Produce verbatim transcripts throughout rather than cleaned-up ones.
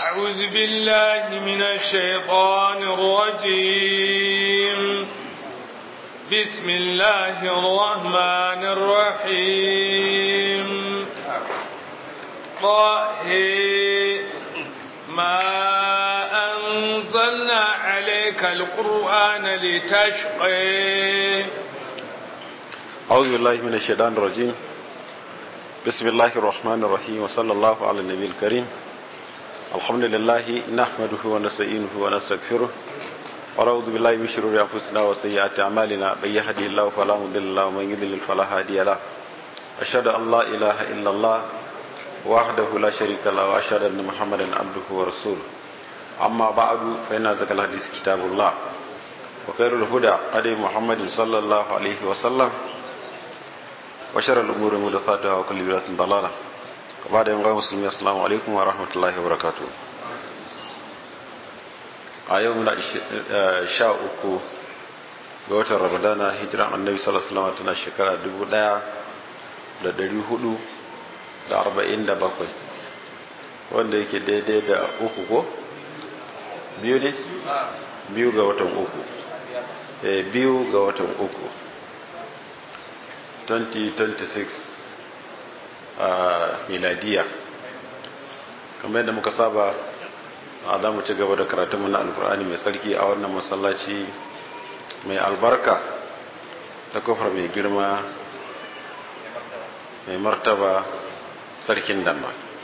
أعوذ بالله من الشيطان الرجيم بسم الله الرحمن الرحيم طه ما أنزلنا عليك القرآن لتشقى أعوذ بالله من الشيطان الرجيم بسم الله الرحمن الرحيم وصلى الله على النبي الكريم الحمد لله نحمده ونستعينه ونستغفره ونعوذ بالله من شرور أنفسنا وسيئات أعمالنا من يهده الله فلا مضل له ومن يضلل فلا هادي له أشهد أن لا إله إلا الله وحده لا شريك له وأشهد أن محمدا عبده ورسوله أما بعد فإن أصدق الحديث كتاب الله وخير الهدى هدي محمد صلى الله عليه وسلم وشر الأمور محدثاتها وكل بدعة ضلالة وبعد يوم غير مسلمين السلام عليكم ورحمة الله وبركاته a yau muna sha uku ga watan ramadana hijiran annabi sallallahu alaihi wasallam tana shekara dubu daya da dari hudu da arba'in da bakwai wanda yake daidai da uku ko biyu ne biyu ga watan uku eh biyu ga watan uku twenty twenty-six a miladiya kamar yadda muka saba a za mu ci gaba da karatunmu na alkur'ani mai sarki a wannan masallaci mai albarka da kofar mai girma mai martaba sarkin damma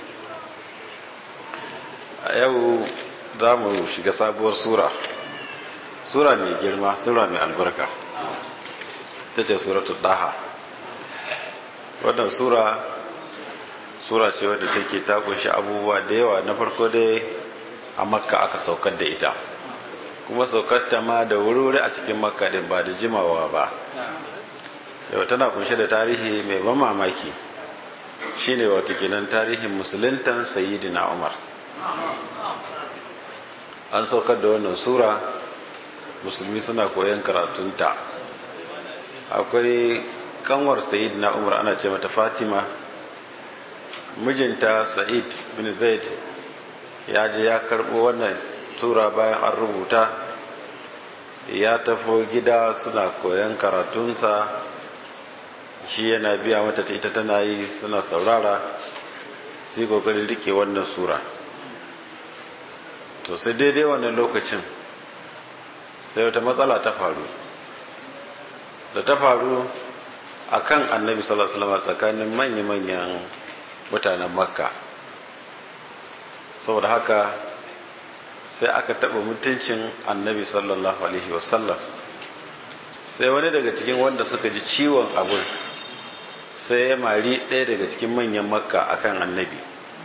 a yau za mu shiga sabuwar sura sura mai girma sura mai albarka ta ce suratul daha wannan sura sura ce wadda take ta kunshi abubuwa da yawa. Na farko dai a makka aka saukar da ita kuma saukar ta ma da wuri-wuri a cikin makka din ba da jimawa ba. yau tana kunshe da tarihi mai ban mamaki shine wato kenan tarihin musuluntan sayyidina umar. An saukar da wannan sura musulmi suna koyon karatunta. Akwai kanwar sayyidina umar ana ce mata fatima, mijinta sa'id bin zaid ya je ya karbo wannan tura bayan an rubuta ya tafo gida suna koyon karatunsa, shi yana biya mata ta ita tana yi suna saurara sai kokarin rike wannan sura. To sai daidai wannan lokacin sai wata matsala ta faru da ta faru akan annabi sallallahu alaihi wasallam tsakanin manya-manyan mutanen makka. saboda haka sai aka taba mutuncin annabi sallallahu alaihi wasallam, sai wani daga cikin wanda suka ji ciwon abun sai ya mari ɗaya daga cikin manyan makka akan annabi.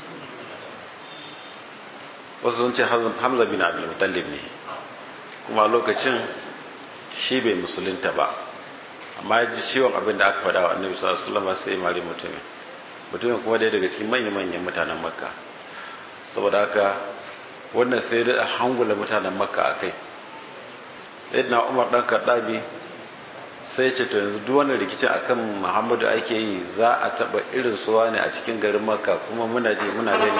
wasu sun ce hamza bin abdul mutallib ne, kuma lokacin shi bai musulunta ba, amma ya ji ciwon abin da aka faɗa wa annabi sallallahu alaihi wasallam sai ya mari mutumin mutumin kuma ɗaya daga cikin manya-manyan mutanen makka. saboda haka wannan sai da hangula mutanen makka a kai. yadda umar ɗan kaɗabi sai ce to yanzu duk wannan rikicin akan muhammadu ake yi, za a taɓa irin suwa ne a cikin garin makka kuma muna je muna gani.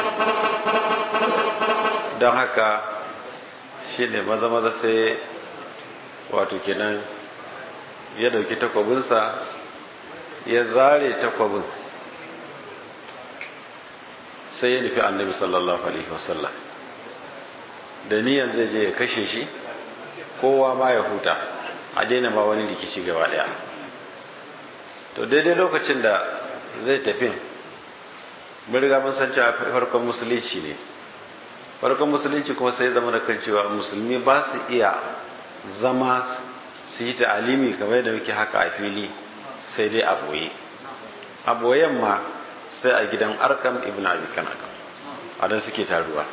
don haka shi ne maza-maza sai wato kenan ya ɗauki takwabinsa ya zare takwabin sai ya nufi annabi sallallahu alaihi wasallam da niyan zai je ya kashe shi, kowa ma ya huta, a daina ma wani rikici gaba daya. to daidai lokacin da zai tafi mun riga mun san cewa farkon musulunci ne. farkon musulunci kuma sai zama da kan cewa musulmi ba su iya zama su yi ta'alimi kamar yadda muke haka a fili, sai dai a boye. a boyen ma sai a gidan arkam ibn abi kanaka a nan suke taruwa.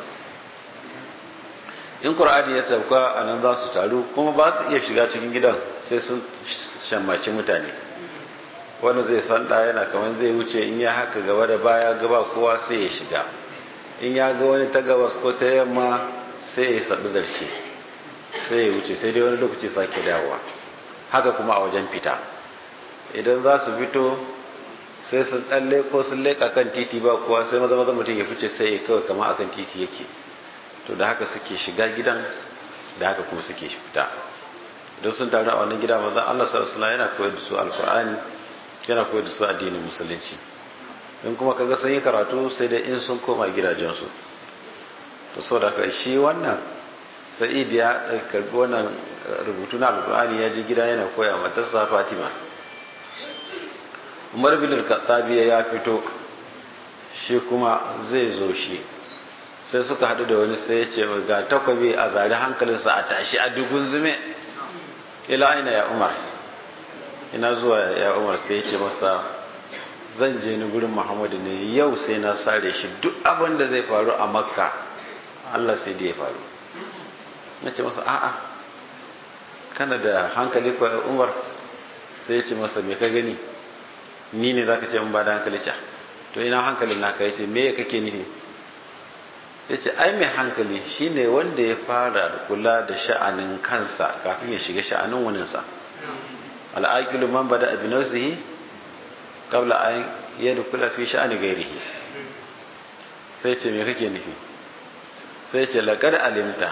in qur'ani ya sauka a nan za su taru, kuma ba su iya shiga cikin gidan sai sun shammaci mutane. wanda zai sanda yana kamar zai wuce, in ya haka gaba da baya gaba kowa sai ya shiga, in ya ga wani ta gabas ko ta yamma sai ya sabu zarce sai ya wuce, sai dai wani lokaci sake dawowa. haka kuma a wajen fita, idan za su fito sai sun dan leko sun leka kan titi ba kuwa sai maza maza mutum ya fice sai ya kawai kama akan titi yake to da haka suke shiga gidan da haka kuma suke fita. Idan sun taru a wannan gida manzon Allah sallallahu alaihi wasallam yana koyar da su alqur'ani, yana koyar da su addinin musulunci. in kuma kaga sun yi karatu sai dai in sun koma gidajensu. To so da shi wannan Sa'id ya karbi wannan rubutu na alqur'ani ya ji gida yana koya matarsa Fatima. Umar bin al-Khattab ya fito shi kuma zai zo shi sai suka hadu da wani sai ya ce ga takwabi a zari hankalinsa a tashi a dugun zume ila aina ya Umar, ina zuwa ya Umar. sai ya ce masa zan je ni gurin Muhammadu ne yau sai na sare shi, duk abin da zai faru a Makka Allah sai da ya faru. ya ce masa a'a kana da hankali ko Umar? sai ya ce masa me ka gani, ni ne zaka ce in ba da hankali? ce to ina hankalin naka? yace me kake nufi? yace ai mai hankali shine wanda ya fara kula da sha'anin kansa kafin ya shiga sha'anin waninsa. al-aqilu man bada bi nafsihi qabla an yadkhula fi sha'ani ghairihi. sai ce me kake nufi? sai ce laqad alimta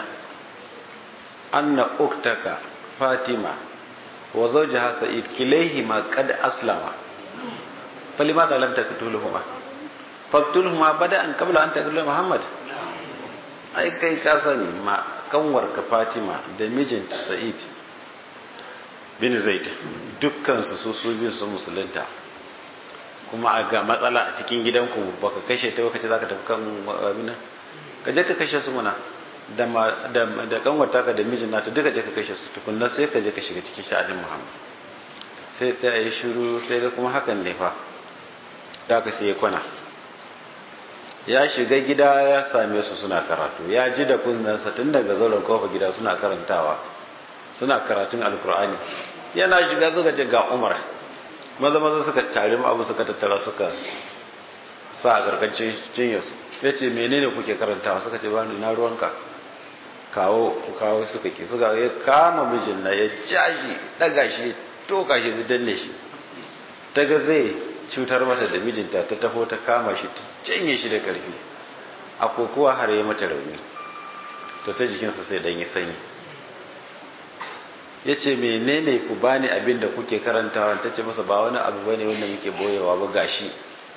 anna uktaka Fatima wa zawjaha Sa'id kilayhima qad aslama فلماذا لم تقتلهما فاقتلهما بدءا قبل ان تقتل محمد. ai kai ka sani ma kanwarka Fatima da mijinta Sa'id bin Zaid dukkan su su su biyu sun musulunta, kuma a ga matsala a cikin gidanku baka kashe ta baka ce zaka tafi kan abin ka je ka kashe su muna da da da kanwarta ka da mijin nata duka je ka kashe su tukunna sai ka je ka shiga cikin sha'anin Muhammad. sai ta yi shiru sai ga kuma hakan ne fa da ka sai kwana ya shiga gida ya same su suna karatu, ya ji da kunnansa tun daga zauren kofa gida suna karantawa suna karatun alkur'ani. yana shiga suka ce ga Umar, maza maza suka tare mu abu suka tattara suka sa a gargancin cinyarsu. ya ce menene kuke karantawa? suka ce bani na ruwanka, kawo kawo suka ki suka ya kama mijin na ya jashi daga shi toka shi zai danne shi, ta ga zai cutar mata da mijinta ta tafo ta kama shi ta cinye shi da karfi a kokowa har ya mata rauni. to sai jikinsa sai dan yi sanyi. ya ce menene ku bani abin da kuke karantawa? ta ce masa ba wani abu bane wanda muke boyewa ba gashi.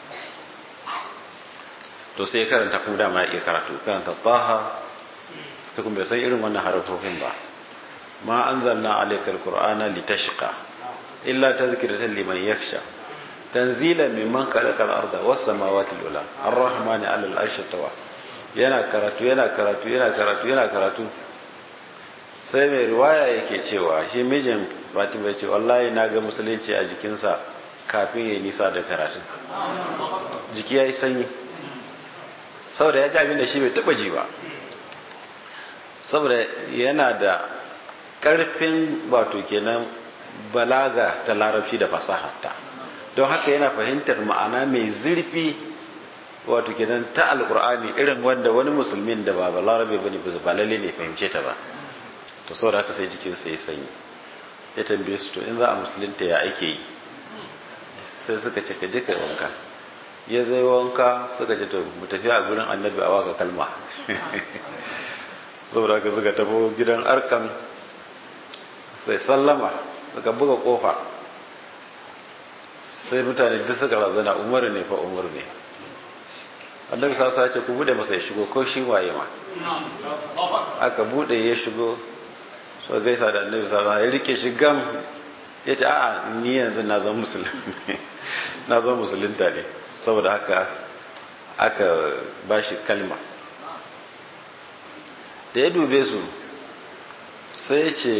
to sai karanta kuma dama ya iya karatu, karanta taha ta kuma bai san irin wannan harafofin ba. ma anzalna alaykal qur'ana litashqa illa tadhkiratan liman yakhsha tanzilan mimman khalaqa al-arda was samawati al-ula ar-rahmani 'ala al-arshi tawa. yana karatu yana karatu yana karatu yana karatu sai mai riwaya yake cewa shi mijin Fatima ya ce wallahi na ga musulunci a jikinsa kafin ya nisa da karatu, jiki yayi sanyi saboda ya ji abin da shi bai taba ji ba, saboda yana da karfin wato kenan balaga ta larabci da fasaharta, don haka yana fahimtar ma'ana mai zurfi wato kenan ta alkur'ani irin wanda wani musulmin da ba balarabe bane ba lalle ne fahimce ta ba. to saboda haka sai jikin sa ya sanyi, ya tambaye su to in za a musulunta ya ake yi? sai suka ce ka je kai wanka. ya zai wanka suka ce to mu tafi a gurin annabi a waka kalma. saboda haka suka tafi gidan Arkam sai sallama suka buga kofa, sai mutane duk suka razana Umar ne fa Umar ne. annabi sa sa ce ku bude masa ya shigo ko shi waye ma. aka bude ya shigo, so gaisa da annabi sa ya rike shi gam, ya ce a'a ni yanzu na zo musulmi na zo musulunta ne. saboda haka aka bashi kalma. da ya dube su sai ce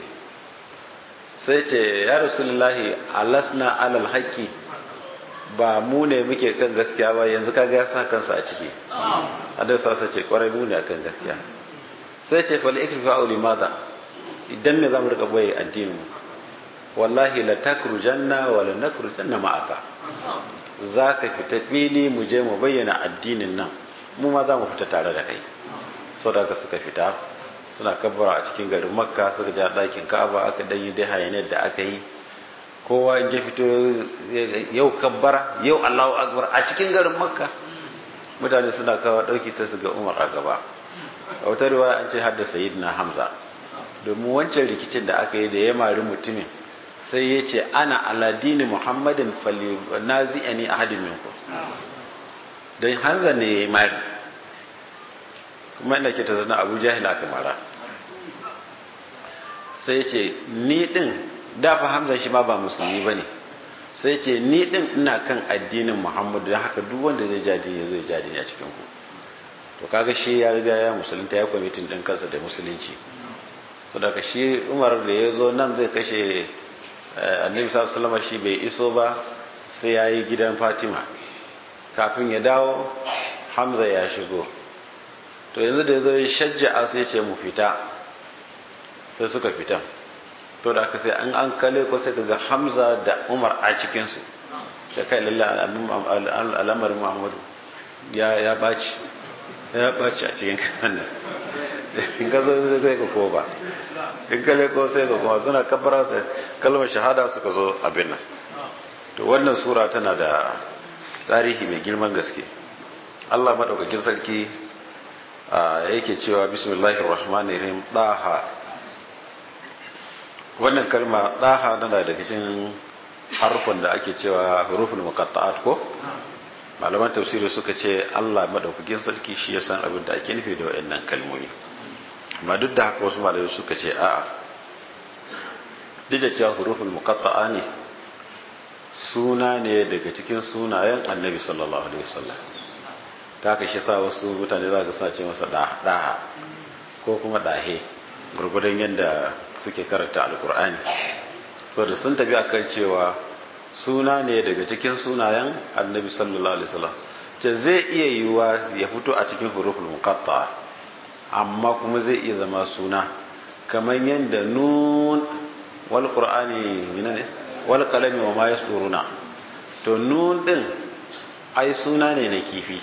sai ce ya rasulullahi alasna alal haqqi, ba mu ne muke kan gaskiya ba? yanzu kaga ya sa kansa a ciki. adai sa ce kwarai mu ne akan gaskiya. sai ce fal ikfa auli mada, idan me zamu rika boye addinin mu? wallahi la takrujanna wa la nakrujanna ma'aka, zaka fita fili mu je mu bayyana addinin nan, mu ma za mu fita tare da kai. saboda haka suka fita suna kabbara a cikin garin Makka, suka ja ɗakin Ka'aba, aka dan yi dai hayaniyar da aka yi. kowa in ya fito yau kabbara yau Allahu akbar a cikin garin Makka. mutane suna kawo dauki sai su ga Umar a gaba, a wata riwaya an ce har da sayyidina Hamza, domin wancan rikicin da aka yi da ya mari mutumin sai ya ce ana aladini Muhammadin fali nazi'ani ahadin minku, don Hamza ne ya yi mari, kuma ina ke ta zana Abu Jahil aka mara, sai ya ce ni din dafa Hamza shi ma ba musulmi ba ne, sai ce ni din ina kan addinin Muhammadu, don haka duk wanda zai jadi ya zai jadi a cikin ku. To kaga shi ya riga ya musulunta, ya kwamitin din kansa da musulunci. Saboda shi Umar da ya zo nan zai kashe Annabi sallallahu alaihi wasallam, shi bai iso ba sai yayi gidan Fatima. Kafin ya dawo Hamza ya shigo. To yanzu da yazo ya shajja'a sai ya ce mu fita. Sai suka fita. To da aka sai an an kale ko sai kaga Hamza da Umar a cikin su, da kai lillahi al'amarin Muhammadu ya ya baci ya baci a cikin kan nan, in ka zo zai ka ko ba, in kale ko sai ka kuma suna kabbara da kalmar shahada suka zo abin nan. To wannan sura tana da tarihi mai girman gaske. Allah madaukakin sarki yake cewa bismillahir rahmanir rahim, daha. Wannan kalma daha tana daga cikin harfin da ake cewa huruful muqatta'at ko malaman tafsiri suka ce Allah madaukakin sarki shi ya san abin da ake nufi da wayannan kalmomi, amma duk da haka wasu malamai suka ce a'a, duk da cewa huruful muqatta'a ne, suna ne daga cikin sunayen Annabi sallallahu alaihi wasallam, ta haka shi sa wasu mutane za ka sa ce masa daha ko kuma dahe, gurgudan yadda suke karanta alkur'ani. So da sun tafi akan cewa suna ne daga cikin sunayen Annabi sallallahu alaihi wasallam, ce zai iya yiwuwa ya fito a cikin huruful muqatta'a, amma kuma zai iya zama suna kamar yadda nun wal qur'ani menene wal qalami wa ma yasturuna. To nun din ai suna ne na kifi,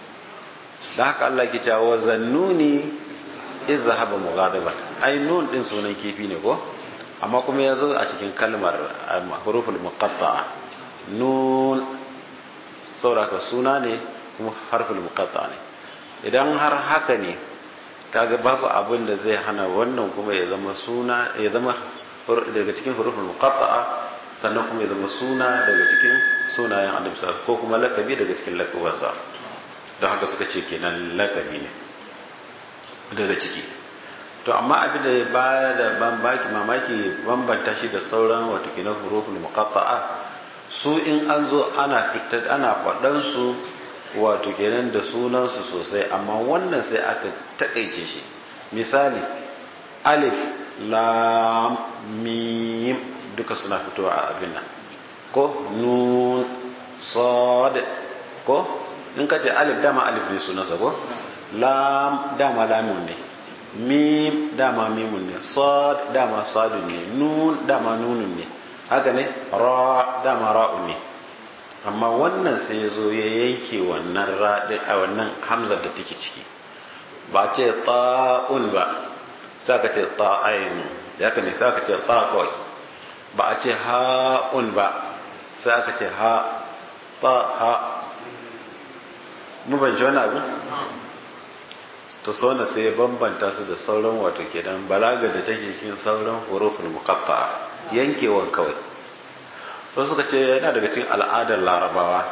da haka Allah ke cewa zannuni izhaba mughadiban, ai nun din sunan kifi ne ko, amma kuma yazo a cikin kalmar huruful muqatta'a nun, sauraka suna ne kuma harful muqatta'a ne. Idan har haka ne kaga babu abin da zai hana wannan kuma ya zama suna, ya zama daga cikin huruful muqatta'a, sannan kuma ya zama suna daga cikin sunayen Annabi sallallahu alaihi wasallam, ko kuma lakabi daga cikin lakabansa. Don haka suka ce kenan lakabi ne daga ciki. To amma abin da ba da bambaki mamaki bambanta shi da sauran wato kenan huruful muqatta'a, su in an zo ana fitar ana faɗan su wato kenan da sunan su sosai, amma wannan sai aka takaice shi. Misali alif lam mim duka suna fitowa a abin nan, ko nun sad, ko in ka ce alif dama alif ne sunansa, ko lam dama lamun ne, mim dama mimun ne, sad dama sadun ne, nun dama nunun ne, haka ne, ra dama ra'un ne. Amma wannan sai ya zo ya yanke wannan raɗi a wannan hamzar da take ciki, ba ce ta'un ba, sai ka ce ta'ain, ya ka ne sai ka ce ta kawai, ba a ce ha'un ba, sai aka ce ha ta ha. Mu banci wani abu? To sauna sai ya bambanta su da sauran wato kenan balaga da take cikin sauran huruful muqatta'a, yankewan kawai. To suka ce yana daga cikin al'adar Larabawa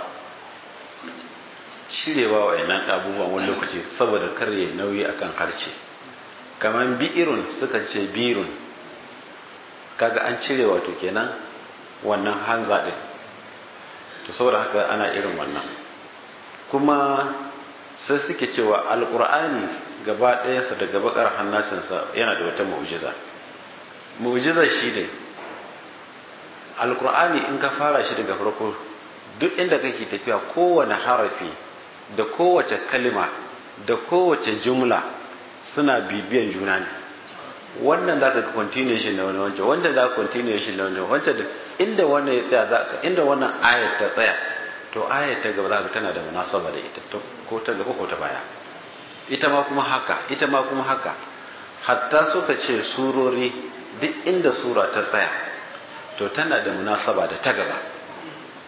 cirewa wayannan abubuwan wani lokaci saboda karye nauyi akan harshe. Kaman bi'irun suka ce birun, kaga an cire wato kenan wannan hanza din. To saboda haka ana irin wannan. Kuma sai suke cewa alkur'ani gaba ɗayansa daga bakar hannasinsa yana da wata mu'jiza. Mu'jizar shi ne alkur'ani in ka fara shi daga farko, duk inda kake tafiya kowane harafi da kowace kalma da kowace jumla suna bibiyan juna ne. Wannan za ka continuation na wani wancan, wanda za ka continuation na wani wancan, inda wannan ya tsaya za ka, inda wannan ayat ta tsaya to ayat ta gaba za ka tana da munasaba da ita, ko ta gaba ko ta baya. Ita ma kuma haka, ita ma kuma haka. Hatta suka ce surori duk inda sura ta tsaya to tana da munasaba da ta gaba.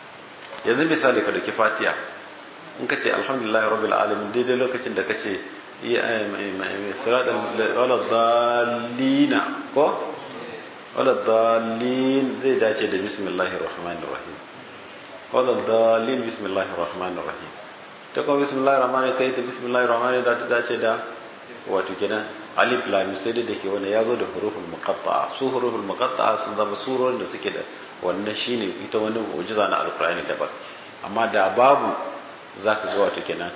Yanzu misali ka dauki Fatiha, in ka ce alhamdulillahi rabbil alamin, daidai lokacin da ka ce siratal wala dallina ko wala dallin zai dace da bismillahir rahmanir rahim wala dallin bismillahir rahmanir rahim ta kuma bismillahir rahmanir kai ta bismillahir rahmanir da ta dace da wato kenan alif lam sai da ke wanda yazo da huruful muqatta'a su huruful muqatta'a sun zama surorin da suke da wannan shine ita wannan mu'jiza na alqur'ani daban amma da babu zaka ga wato kenan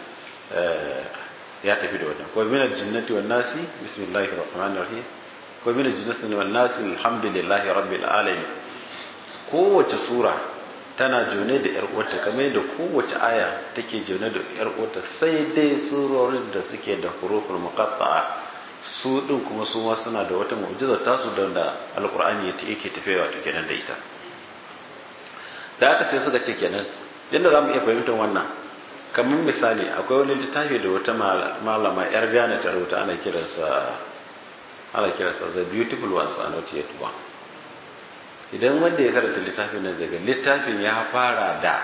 ya tafi da wannan ko min al-jinnati wan nasi bismillahir rahmanir rahim ko min al-jinnati wan nasi alhamdulillahi rabbil alamin kowace sura tana jone da yar uwarta kamar da kowace aya take jone da yar uwarta sai dai surorin da suke da huruful muqatta'a su din kuma su ma suna da wata mu'jiza tasu da alqur'ani yake tafiya wato kenan da ita da haka sai suka ce kenan yadda zamu iya fahimtar wannan kamar misali akwai wani littafi da wata malama yar Ghana ta rubuta ana kiransa ana kiransa The Beautiful Ones Are Not Yet Born. Idan wanda ya karanta littafin nan zai ga littafin ya fara da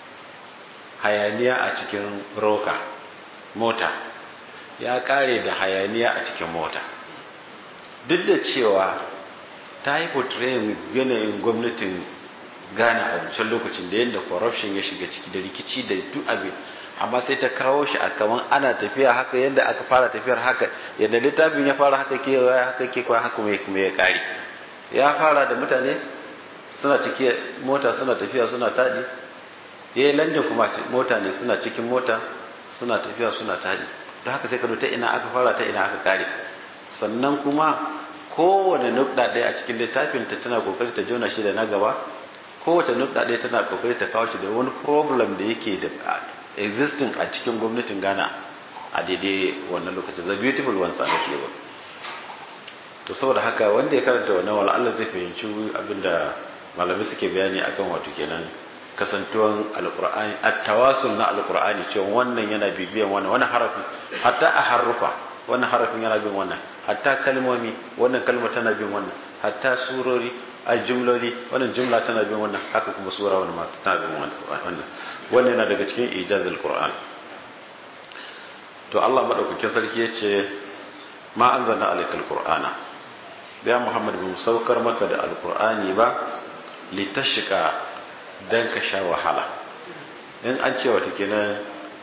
hayaniya a cikin roka mota ya kare da hayaniya a cikin mota duk da cewa ta yi portraying yanayin gwamnatin Ghana a wancan lokacin da yadda corruption ya shiga ciki da rikici da duk abin amma sai ta kawo shi a kaman ana tafiya haka yadda aka fara tafiyar haka yadda littafin ya fara haka ke haka ke kwa haka mai kuma ya kare ya fara da mutane suna ciki mota suna tafiya suna tadi yayin landin kuma mota ne suna cikin mota suna tafiya suna tadi don haka sai ka ta ina aka fara ta ina aka kare sannan kuma kowane nukta ɗaya a cikin littafin ta tana kokari ta jona shi da na gaba kowace nukta ɗaya tana kokari ta kawo shi da wani problem da yake da existing a cikin gwamnatin Ghana a daidai wannan lokacin the beautiful ones are not yet. To saboda haka wanda ya karanta wannan wala Allah zai fahimci abinda malamai suke bayani akan wato kenan kasantuwan alqur'ani at-tawasul na alqur'ani cewa wannan yana bibiyan wannan wannan harafi hatta a harufa wannan harafin yana bin wannan hatta kalmomi wannan kalma tana bin wannan hatta surori a jumloli wannan jumla tana bin wannan haka kuma sura wannan ma tana bin wannan wannan yana daga cikin ijazul qur'an. To Allah madaukakin sarki yace ma anzalna alaykal qur'ana ya Muhammad bin saukar maka da alqur'ani ba litashqa dan ka sha wahala in an ce wata kenan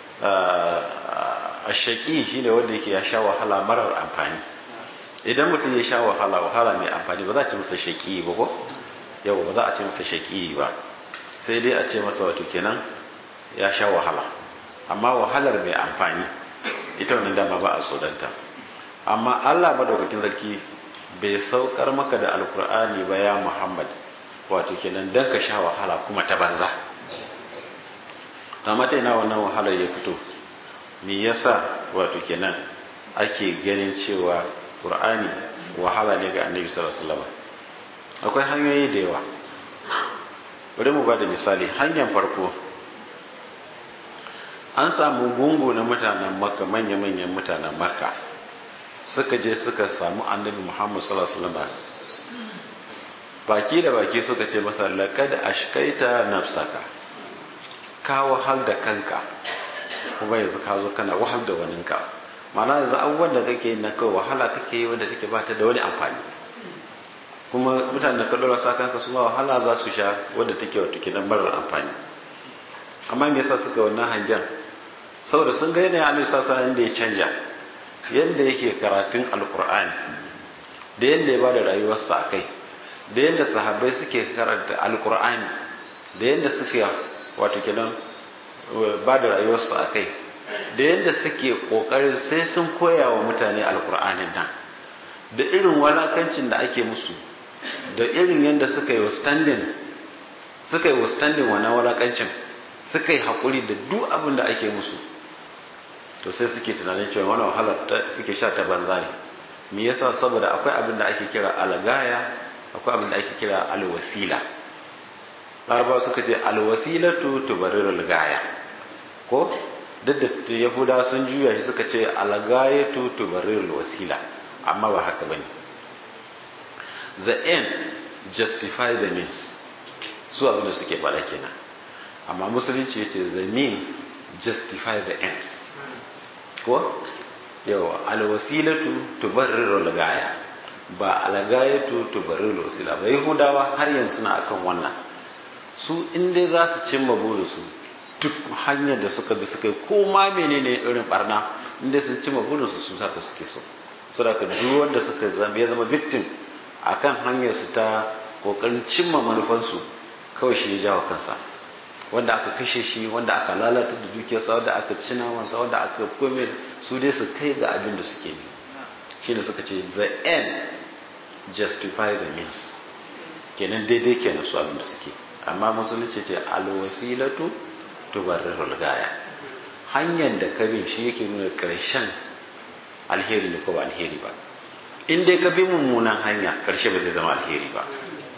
ashaqi shine wanda yake ya sha wahala marar amfani idan mutum ya sha wahala wahala mai amfani ba za a ce masa shaqi ba ko yau ba za a ce masa shaqi ba sai dai a ce masa wato kenan ya sha wahala amma wahalar mai amfani ita wannan dama ba a sodanta amma Allah madaukakin sarki bai saukar maka da alkur'ani ba ya Muhammad wato kenan dan ka sha wahala kuma ta banza amma ta ina wannan wahalar ya fito me yasa wato kenan ake ganin cewa qur'ani wahala ne ga annabi sallallahu alaihi wasallam akwai hanyoyi da yawa bari mu bada misali hanyar farko an samu gungu na mutanen makka manya-manyan mutanen makka suka je suka samu annabi Muhammad sallallahu alaihi wasallam baki da baki suka ce masa laqad ashkaita nafsaka ka wahal da kanka kuma yanzu ka zo kana wahal da waninka ma'ana yanzu abubuwan da kake yi na kai wahala kake yi wanda take bata da wani amfani kuma mutanen da ka dora sa kanka su ma wahala za su sha wanda take wato kidan marar amfani amma me yasa suka wannan hangen saboda sun ga yana annabi sallallahu alaihi wasallam da ya canja yadda yake karatun alkur'ani da yadda ya ba da rayuwarsa a kai da yadda sahabbai suke karanta alkur'ani da yadda suke wato kenan ba da rayuwarsu a kai da yadda suke kokarin sai sun koya wa mutane alkur'anin nan da irin walakancin da ake musu da irin yadda suka yi wastandin suka yi wastandin wannan walakancin suka yi haƙuri da duk abin da ake musu to sai suke tunanin cewa wannan wahalar suke sha ta banza ne me yasa saboda akwai abin da ake kira algaya akwai abin da ake kira alwasila larabawa suka ce alwasilatu tubarirul gaya ko duk da yahudawa sun juya shi suka ce algayatu tubarirul wasila amma ba haka bane the end justify the means su abin da suke faɗa kenan amma musulunci yace the means justify the ends ko yawa alwasilatu tubarriru lagaya ba algayatu tubarriru wasila ba. Yahudawa har yanzu suna akan wannan, su inda za su cimma burinsu duk hanyar da suka bi suka yi ko ma menene irin barna inda sun cimma burinsu sun saka suke so. Saboda duk wanda suka zama ya zama victim akan hanyar su ta kokarin cimma manufansu, kawai shi ya jawo kansa. Wanda aka kashe shi, wanda aka lalata da dukiyarsa, wanda aka ci namansa, wanda aka kome su dai su kai ga abin da suke yi. Shi ne suka ce the end justify the means, kenan daidai kenan su abin da suke. Amma musulunci ce alwasilatu tubarrirul gaya, hanyar da kabin shi yake nuna karshen alheri ne ko ba alheri ba. In dai ka bi mummunan hanya, karshe ba zai zama alheri ba.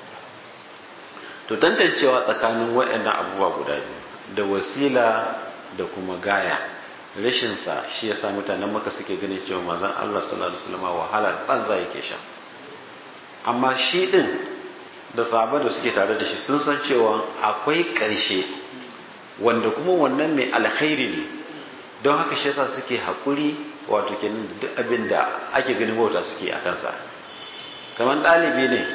To tantancewa tsakanin waɗannan abubuwa guda biyu da wasila da kuma gaya, rashin sa shi yasa mutanen Makka suke ganin cewa manzon Allah sallallahu alaihi wasallam wahalar banza yake sha. Amma shi din da sahabbai da suke tare da shi sun san cewa akwai ƙarshe wanda kuma wannan mai alkhairi ne, don haka shi yasa suke haƙuri, wato kenan duk abin da ake ganin wauta suke a kansa. Kamar ɗalibi ne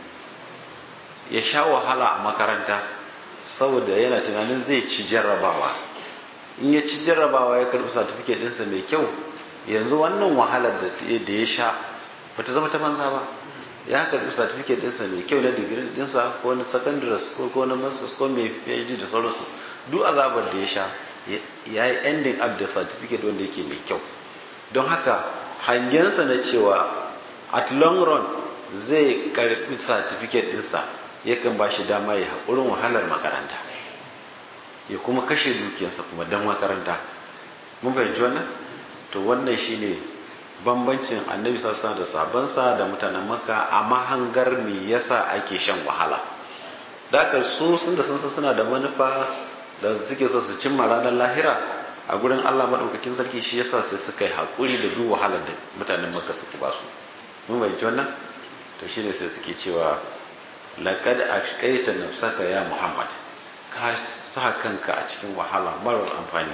ya sha wahala a makaranta saboda yana tunanin zai ci jarrabawa, in ya ci jarrabawa ya karɓi certificate ɗinsa mai kyau, yanzu wannan wahalar da ya sha ba ta zama ta banza ba. Ya karɓi certificate ɗinsa mai kyau na digiri ɗinsa ko na secondary school ko na masters ko mai PhD da sauransu, duk azabar da ya sha ya yi ending up da certificate wanda yake mai kyau. Don haka hangensa na cewa at long run zai karɓi certificate ɗinsa yakan ba shi dama ya haƙurin wahalar makaranta, ya kuma kashe dukiyarsa kuma don makaranta. Mun fahimci wannan? To wannan shi ne bambancin annabi sassa da sabansa da mutanen Makka a mahangar me yasa ake shan wahala. Da aka su sun da sun suna da manufa da suke so su cimma ranar lahira a gurin Allah madaukakin sarki, shi yasa sai suka yi haƙuri da duk wahalar da mutanen Makka suka ba su. Mun fahimci wannan? To shine sai suke cewa laqad ashqaita nafsaka ya Muhammad, ka sa kanka a cikin wahala marar amfani.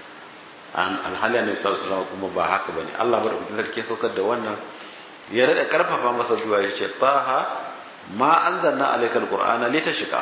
Alhali annabi sallallahu alaihi wasallam kuma ba haka bane. Allah madaukakin sarki saukar da wannan ya rada karfafa masa zuwa ya ce taha ma anzalna alayka alqur'ana litashqa,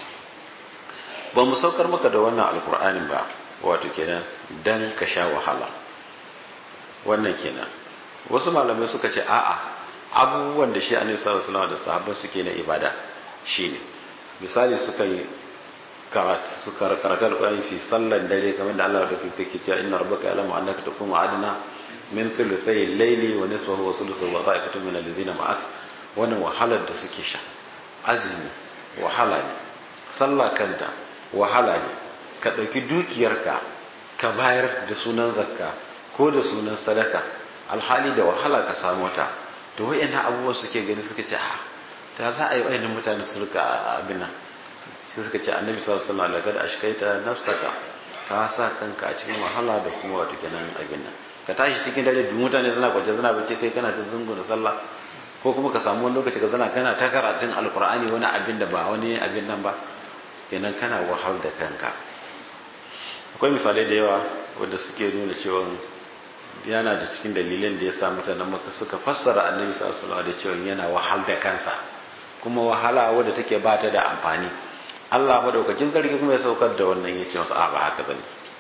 ba mu saukar maka da wannan alqur'anin ba wato kenan dan ka sha wahala. Wannan kenan wasu malamai suka ce a'a, abubuwan da shi annabi sallallahu alaihi wasallam da sahabbai suke na ibada shine misali suka yi karatu suka karatu alqur'ani su sallan dare kamar da Allah da take cewa inna rabbaka ya'lamu annaka taqumu adna min thuluthay al-layli wa nisfahu wa thuluthahu wa ta'ifatu min alladhina ma'ak. Wannan wahalar da suke sha, azumi wahala ne, sallah kanta wahala ne, ka dauki dukiyarka ka bayar da sunan zakka ko da sunan sadaka alhali da wahala ka samu ta. To wayannan abubuwan suke gani suka ce a ta za a yi wayannan mutane su rika abin nan, sai suka ce annabi sallallahu alaihi wasallam laqad ashkaita nafsaka, ka sa kanka a cikin wahala da kuma wato kenan abin nan. Ka tashi cikin dare duk mutane suna kwace suna bace kai kana ta zungu da sallah, ko kuma ka samu wani lokaci ka zana kana ta karatun alqur'ani wani abin da ba wani abin nan ba, kenan kana wahal da kanka. Akwai misalai da yawa wanda suke nuna cewa yana da cikin dalilan da ya sa mutanen Makka suka fassara annabi sallallahu alaihi wasallam da cewa yana wahal da kansa, kuma wahala wadda take ba ta da amfani. Allah madaukakin sarki kuma ya saukar da wannan yace masa a ba haka bane.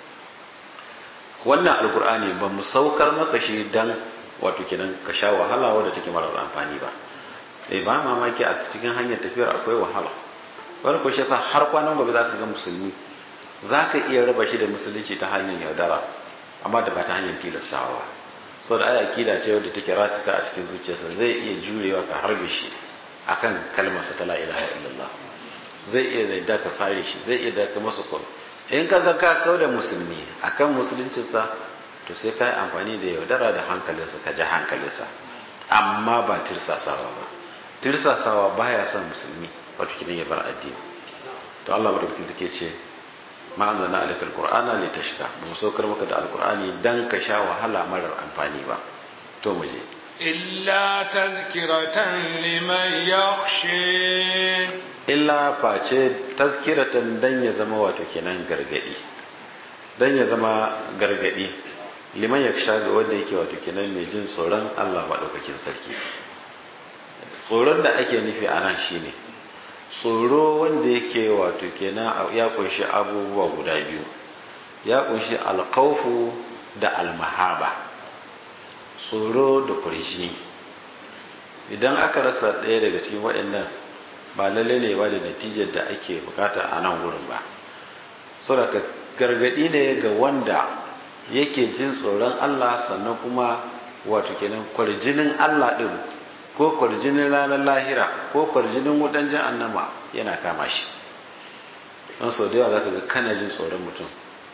Wannan alqur'ani ba mu saukar maka shi dan wato kenan ka sha wahala wadda take marar amfani ba. Eh ba mamaki a cikin hanyar tafiyar akwai wahala. Wani ko shi yasa har kwanan gobe za ka ga musulmi zaka iya raba shi da musulunci ta hanyar yaudara, amma da ba ta hanyar tilastawa ba. Sau da ai akida ce wadda take rasika a cikin zuciyarsa, zai iya jurewa ka harbe shi akan kalmarsa ta la ilaha illallah, zai iya da ka sare shi, zai iya da ka masa kwaro. In ka ga ka kawo da musulmi akan musuluncinsa, to sai ka yi amfani da yaudara da hankalinsa, ka ji hankalinsa, amma ba tirsasawa ba. Tirsasawa baya son musulmi wato kidan ya bar addini. To Allah madaukakin zake ce ma anzalna alayka alqur'ana litashqa, ba mu saukar maka da alqur'ani dan ka sha wahala marar amfani ba. To mu je illa tazkiratan liman yakhshi, illa face tazkiratan dan ya zama wato kenan gargadi, dan ya zama gargadi liman yaksha ga wanda yake wato kenan mai jin tsoron Allah madaukakin sarki. Tsoron da ake nufi a nan shine tsoro wanda yake wato kenan ya kunshi abubuwa guda biyu, ya kunshi alkhawfu da almahaba, tsoro da kurjini. Idan aka rasa ɗaya daga cikin waɗannan ba lalle ne ba da natijar da ake bukata a nan wurin ba. Saboda gargadi ne ga wanda yake jin tsoron Allah, sannan kuma wato kenan kwarjinin Allah din ko kwarjinin ranar lahira ko kwarjinin wutan jahannama yana kama shi. Don sau da yawa za ka ga kana jin tsoron mutum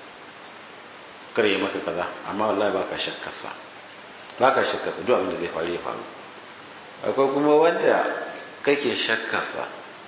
kar ya maka kaza, amma wallahi baka shakkarsa baka shakkarsa duk abin da zai faru ya faru. Akwai kuma wanda kake shakkarsa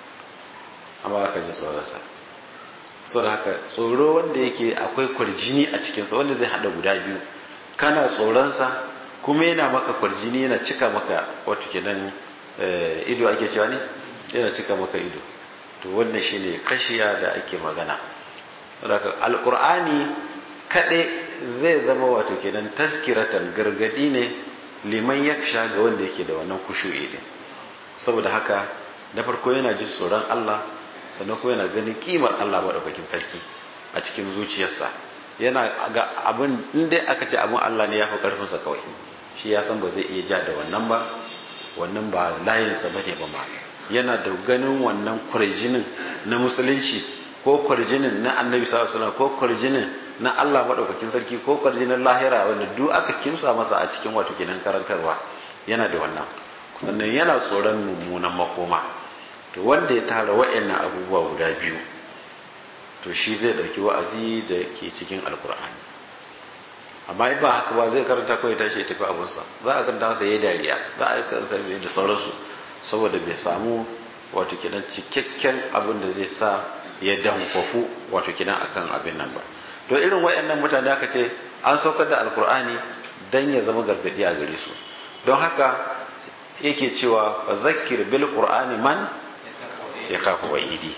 amma baka jin tsoronsa. Saboda haka tsoro wanda yake akwai kwarjini a cikinsa, wanda zai hada guda biyu, kana tsoronsa kuma yana maka kwarjini, yana cika maka wato kenan ido ake cewa ne, yana cika maka ido. To wannan shine kashiya da ake magana. Saboda alqur'ani kade zai zama wato kenan tazkiratan, gargadi ne liman yaksha ga wanda yake da wannan kushu'i din. Saboda haka da farko yana jin tsoron Allah, sannan kuma yana ganin kimar Allah madaukakin sarki a cikin zuciyarsa. Yana ga abin inda aka ce abin Allah ne ya fi karfinsa kawai, shi ya san ba zai iya ja da wannan ba, wannan ba layinsa ba ne ba ma. Yana da ganin wannan kwarjinin na musulunci ko kwarjinin na annabi sallallahu alaihi wasallam ko kwarjinin na Allah madaukakin sarki ko kwarjinin lahira, wanda duk aka kimsa masa a cikin wato kinan karantarwa, yana da wannan. Sannan yana tsoron mummunan makoma. To wanda ya tara wa'annan abubuwa guda biyu, to shi zai dauki wa'azi da ke cikin alkur'ani. Amma in ba haka ba, zai karanta kawai tashi ya tafi abunsa, za a karanta masa yayi dariya, za a karanta da sauransu, saboda bai samu wato kidan cikakken abin da zai sa ya dankwafu wato kidan akan abin nan ba. To irin wa'annan mutane aka ce an saukar da alkur'ani dan ya zama gargadi a gare su. Don haka yake cewa fa zakkir bil qur'ani man ya kafa wa'idi.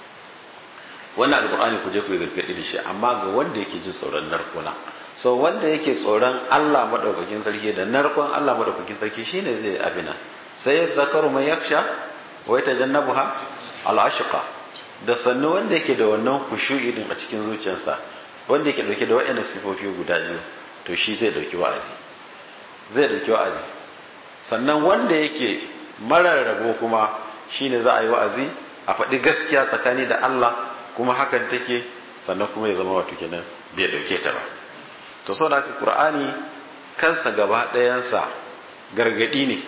Wannan alqur'ani ku je ku gargadi da shi, amma ga wanda yake jin tsoron narkona. So wanda yake tsoron Allah madaukakin sarki da narkon Allah madaukakin sarki shine zai abina. Sai ya zakaru man yaksha wa yatajannabuha al-ashqa. Da sannu wanda yake da wannan khushu'i din a cikin zuciyarsa, wanda yake dauke da wayannan sifofi guda biyu, to shi zai dauki wa'azi. Zai dauki wa'azi. Sannan wanda yake marar rabo kuma shine za a yi wa'azi, a faɗi gaskiya tsakani da Allah, kuma hakan take, sannan kuma ya zama wato kenan bai dauke ta ba. To saboda haka Qur'ani kansa gaba ɗayansa gargadi ne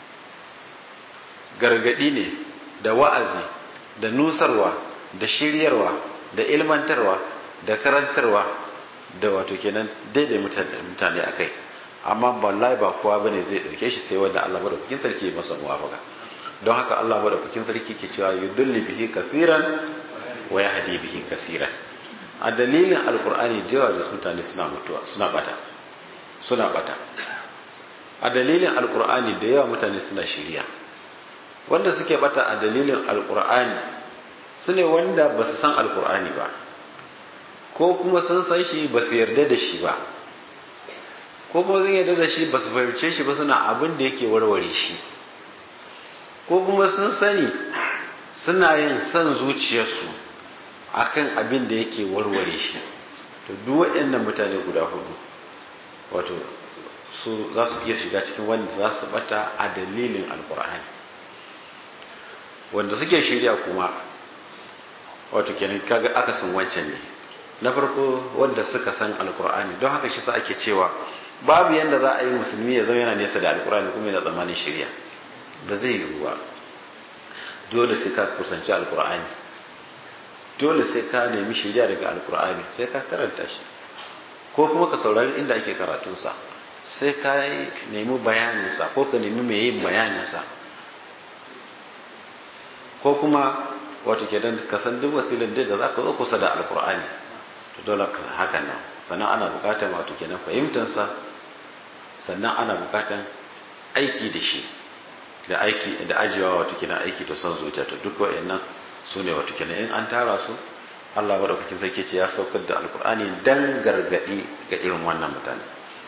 gargadi ne da wa'azi da nusarwa da shiryarwa da ilmantarwa da karantarwa da wato kenan daidai mutane akai. Amma wallahi ba kowa bane zai dauke shi sai wanda Allah madaukakin sarki ya masa muwafaka. Don haka Allah madaukakin sarki ke cewa yudulli bihi kaseeran wa yahdi bihi kaseeran. A dalilin alqur'ani da yawa da mutane suna mutuwa, suna bata suna bata a dalilin alqur'ani da yawa mutane suna shiriya. Wanda suke bata a dalilin alqur'ani sune wanda ba su san alqur'ani ba, ko kuma sun san shi ba su yarda da shi ba, ko kuma sun yarda da shi ba su fahimce shi ba, suna abin da yake warware shi, ko kuma sun sani suna yin son zuciyarsu akan abin da yake warware shi. To duk waɗannan mutane guda hudu wato su za su iya shiga cikin wanda za su bata a dalilin alkur'ani. Wanda suke shirya kuma wato kenan kaga akasin wancan ne. Na farko wanda suka san alkur'ani, don haka shi sa ake cewa babu yanda za a yi musulmi ya zama yana nesa da alkur'ani kuma yana tsammanin shirya, ba zai yi ruwa. Dole sai ka kusanci alkur'ani, dole sai ka nemi shirya daga alkur'ani, sai ka karanta shi, ko kuma ka saurari inda ake karatunsa, sai ka nemi bayaninsa ko ka nemi mai yin bayaninsa, ko kuma wato kenan ka san duk wasilan da za ka zo kusa da alkur'ani. To dole ka hakan nan. Sannan ana bukatar wato kenan fahimtansa, sannan ana bukatar aiki da shi, da aiki da ajiyewa wato kenan aiki da son zuciya. To duk wayannan su ne wato kenan in an tara su, Allah madaukakin sarki ce ya saukar da alkur'ani dan gargadi ga irin wannan mutane.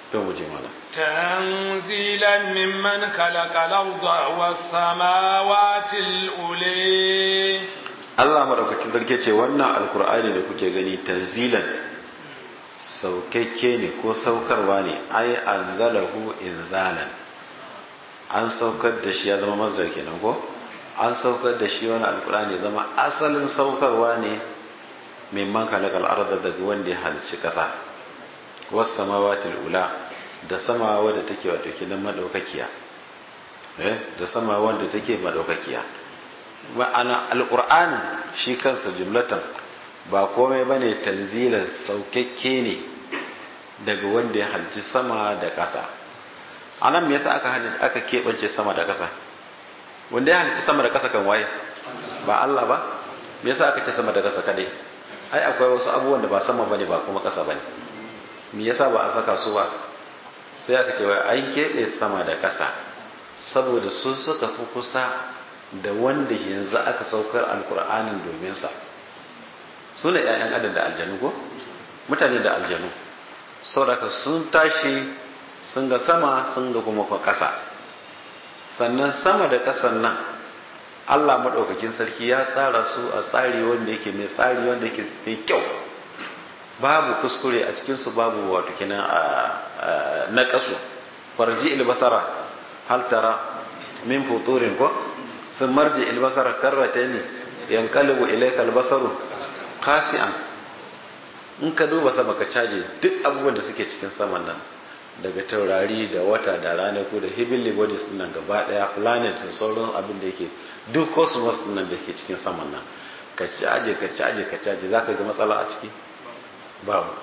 to mu je mana tanzilan mimman khalaqa al-arda was-samawati al-ula. Allah madaukakin sarki ce wannan alkur'ani da kuke gani tanzilan saukakke ne ko saukarwa ne, ai anzalahu inzalan, an saukar da shi ya zama masdar kenan ko an saukar da shi wani alkur'ani zama asalin saukarwa ne mimman kalakal arda daga wanda ya halicci kasa, was samawati ula da sama wadda take wato kenan madaukakiya eh da sama wanda take madaukakiya. ma'ana alkur'ani shi kansa jumlatan ba komai bane tanzilan saukakke ne daga wanda ya halicci sama da kasa. anan me yasa aka aka kebance sama da kasa? wanda ya halicci sama da kasa kan waye? ba Allah ba? me yasa aka ce sama da kasa kadai? ai akwai wasu abubuwan da ba sama bane ba kuma kasa bane. me yasa ba a saka su ba? sai aka ce wai an kebe sama da kasa saboda sun suka fi kusa da wanda yanzu aka saukar alkur'anin domin sa. su ne 'ya'yan adam da aljanu ko mutane da aljanu, saboda sun tashi sun ga sama sun ga kuma kasa. sannan sama da kasan nan Allah maɗaukakin sarki ya tsara su a tsari wanda yake mai tsari wanda yake mai kyau, babu kuskure a cikinsu, babu wato kina na kasu. farji ilbasara hal tara min futurin ko sun marji ilbasara karratani yankalibu ilayka albasaru khasi'an. in ka duba sama ka caje duk abubuwan da suke cikin saman nan, daga taurari da wata da rana ko da heavenly bodies nan gaba daya, planet da sauran abin da yake duk cosmos nan da ke cikin saman nan, ka caje ka caje ka caje zaka ga matsala a ciki? babu.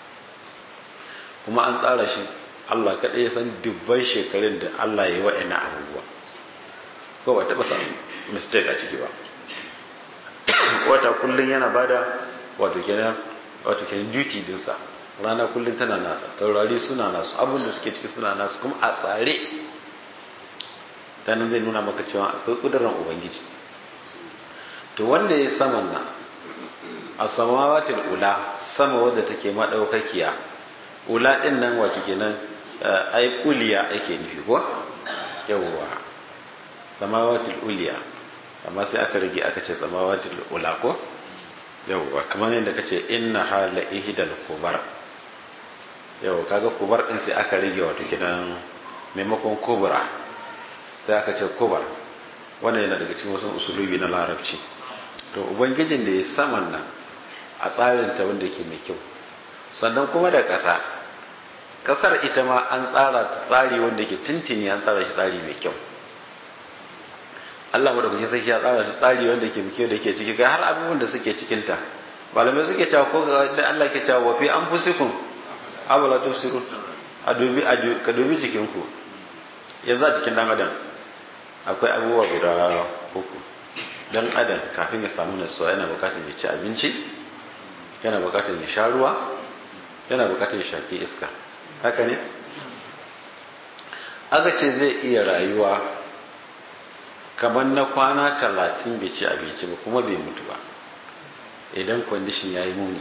kuma an tsara shi Allah kaɗai ya san dubban shekarun da Allah ya yi wa'ina abubuwa, ko ba taɓa samun mistake a ciki ba. wata kullum yana bada wato kenan wato kenan duty dinsa, rana kullum tana nasa, taurari suna nasu, abin da suke ciki suna nasu, kuma a tsare. ta nan zai nuna maka cewa akwai kudurar ubangiji. to wanda ya saman nan a samawatil ula, sama wadda take madaukakiya, ula din nan wato kenan ai uliya ake nufi ko yawwa samawatil uliya, amma sai aka rage aka ce samawatil ula ko yawwa, kamar yadda kace inna hala ihdal kubar. yawwa kaga kubar din sai aka rage wato kenan maimakon kubra sai aka ce kubar. wannan yana daga cikin wasu usulubi na larabci. to ubangijin da ya saman nan a tsarin ta wanda yake mai kyau, sannan kuma da ƙasa, ƙasar ita ma an tsara ta tsari wanda yake tintini, an tsara shi tsari mai kyau. Allah madaukakin sarki ya tsara shi tsari wanda yake mai kyau da yake ciki, kai har abubuwan da suke cikin ta malamai suke cewa ko da Allah ke cewa wa fi anfusikum abala tufsirun, a dubi ka dubi jikinku. yanzu a cikin dan adam akwai abubuwa guda uku. dan adam kafin ya samu nutsuwa yana bukatar ya ci abinci, yana bukatar ya sha ruwa, yana bukatar ya shaki iska. haka ne? aka ce zai iya rayuwa kamar na kwana talatin bai ci abinci ba kuma bai mutu ba, idan kwandishin ya yi muni,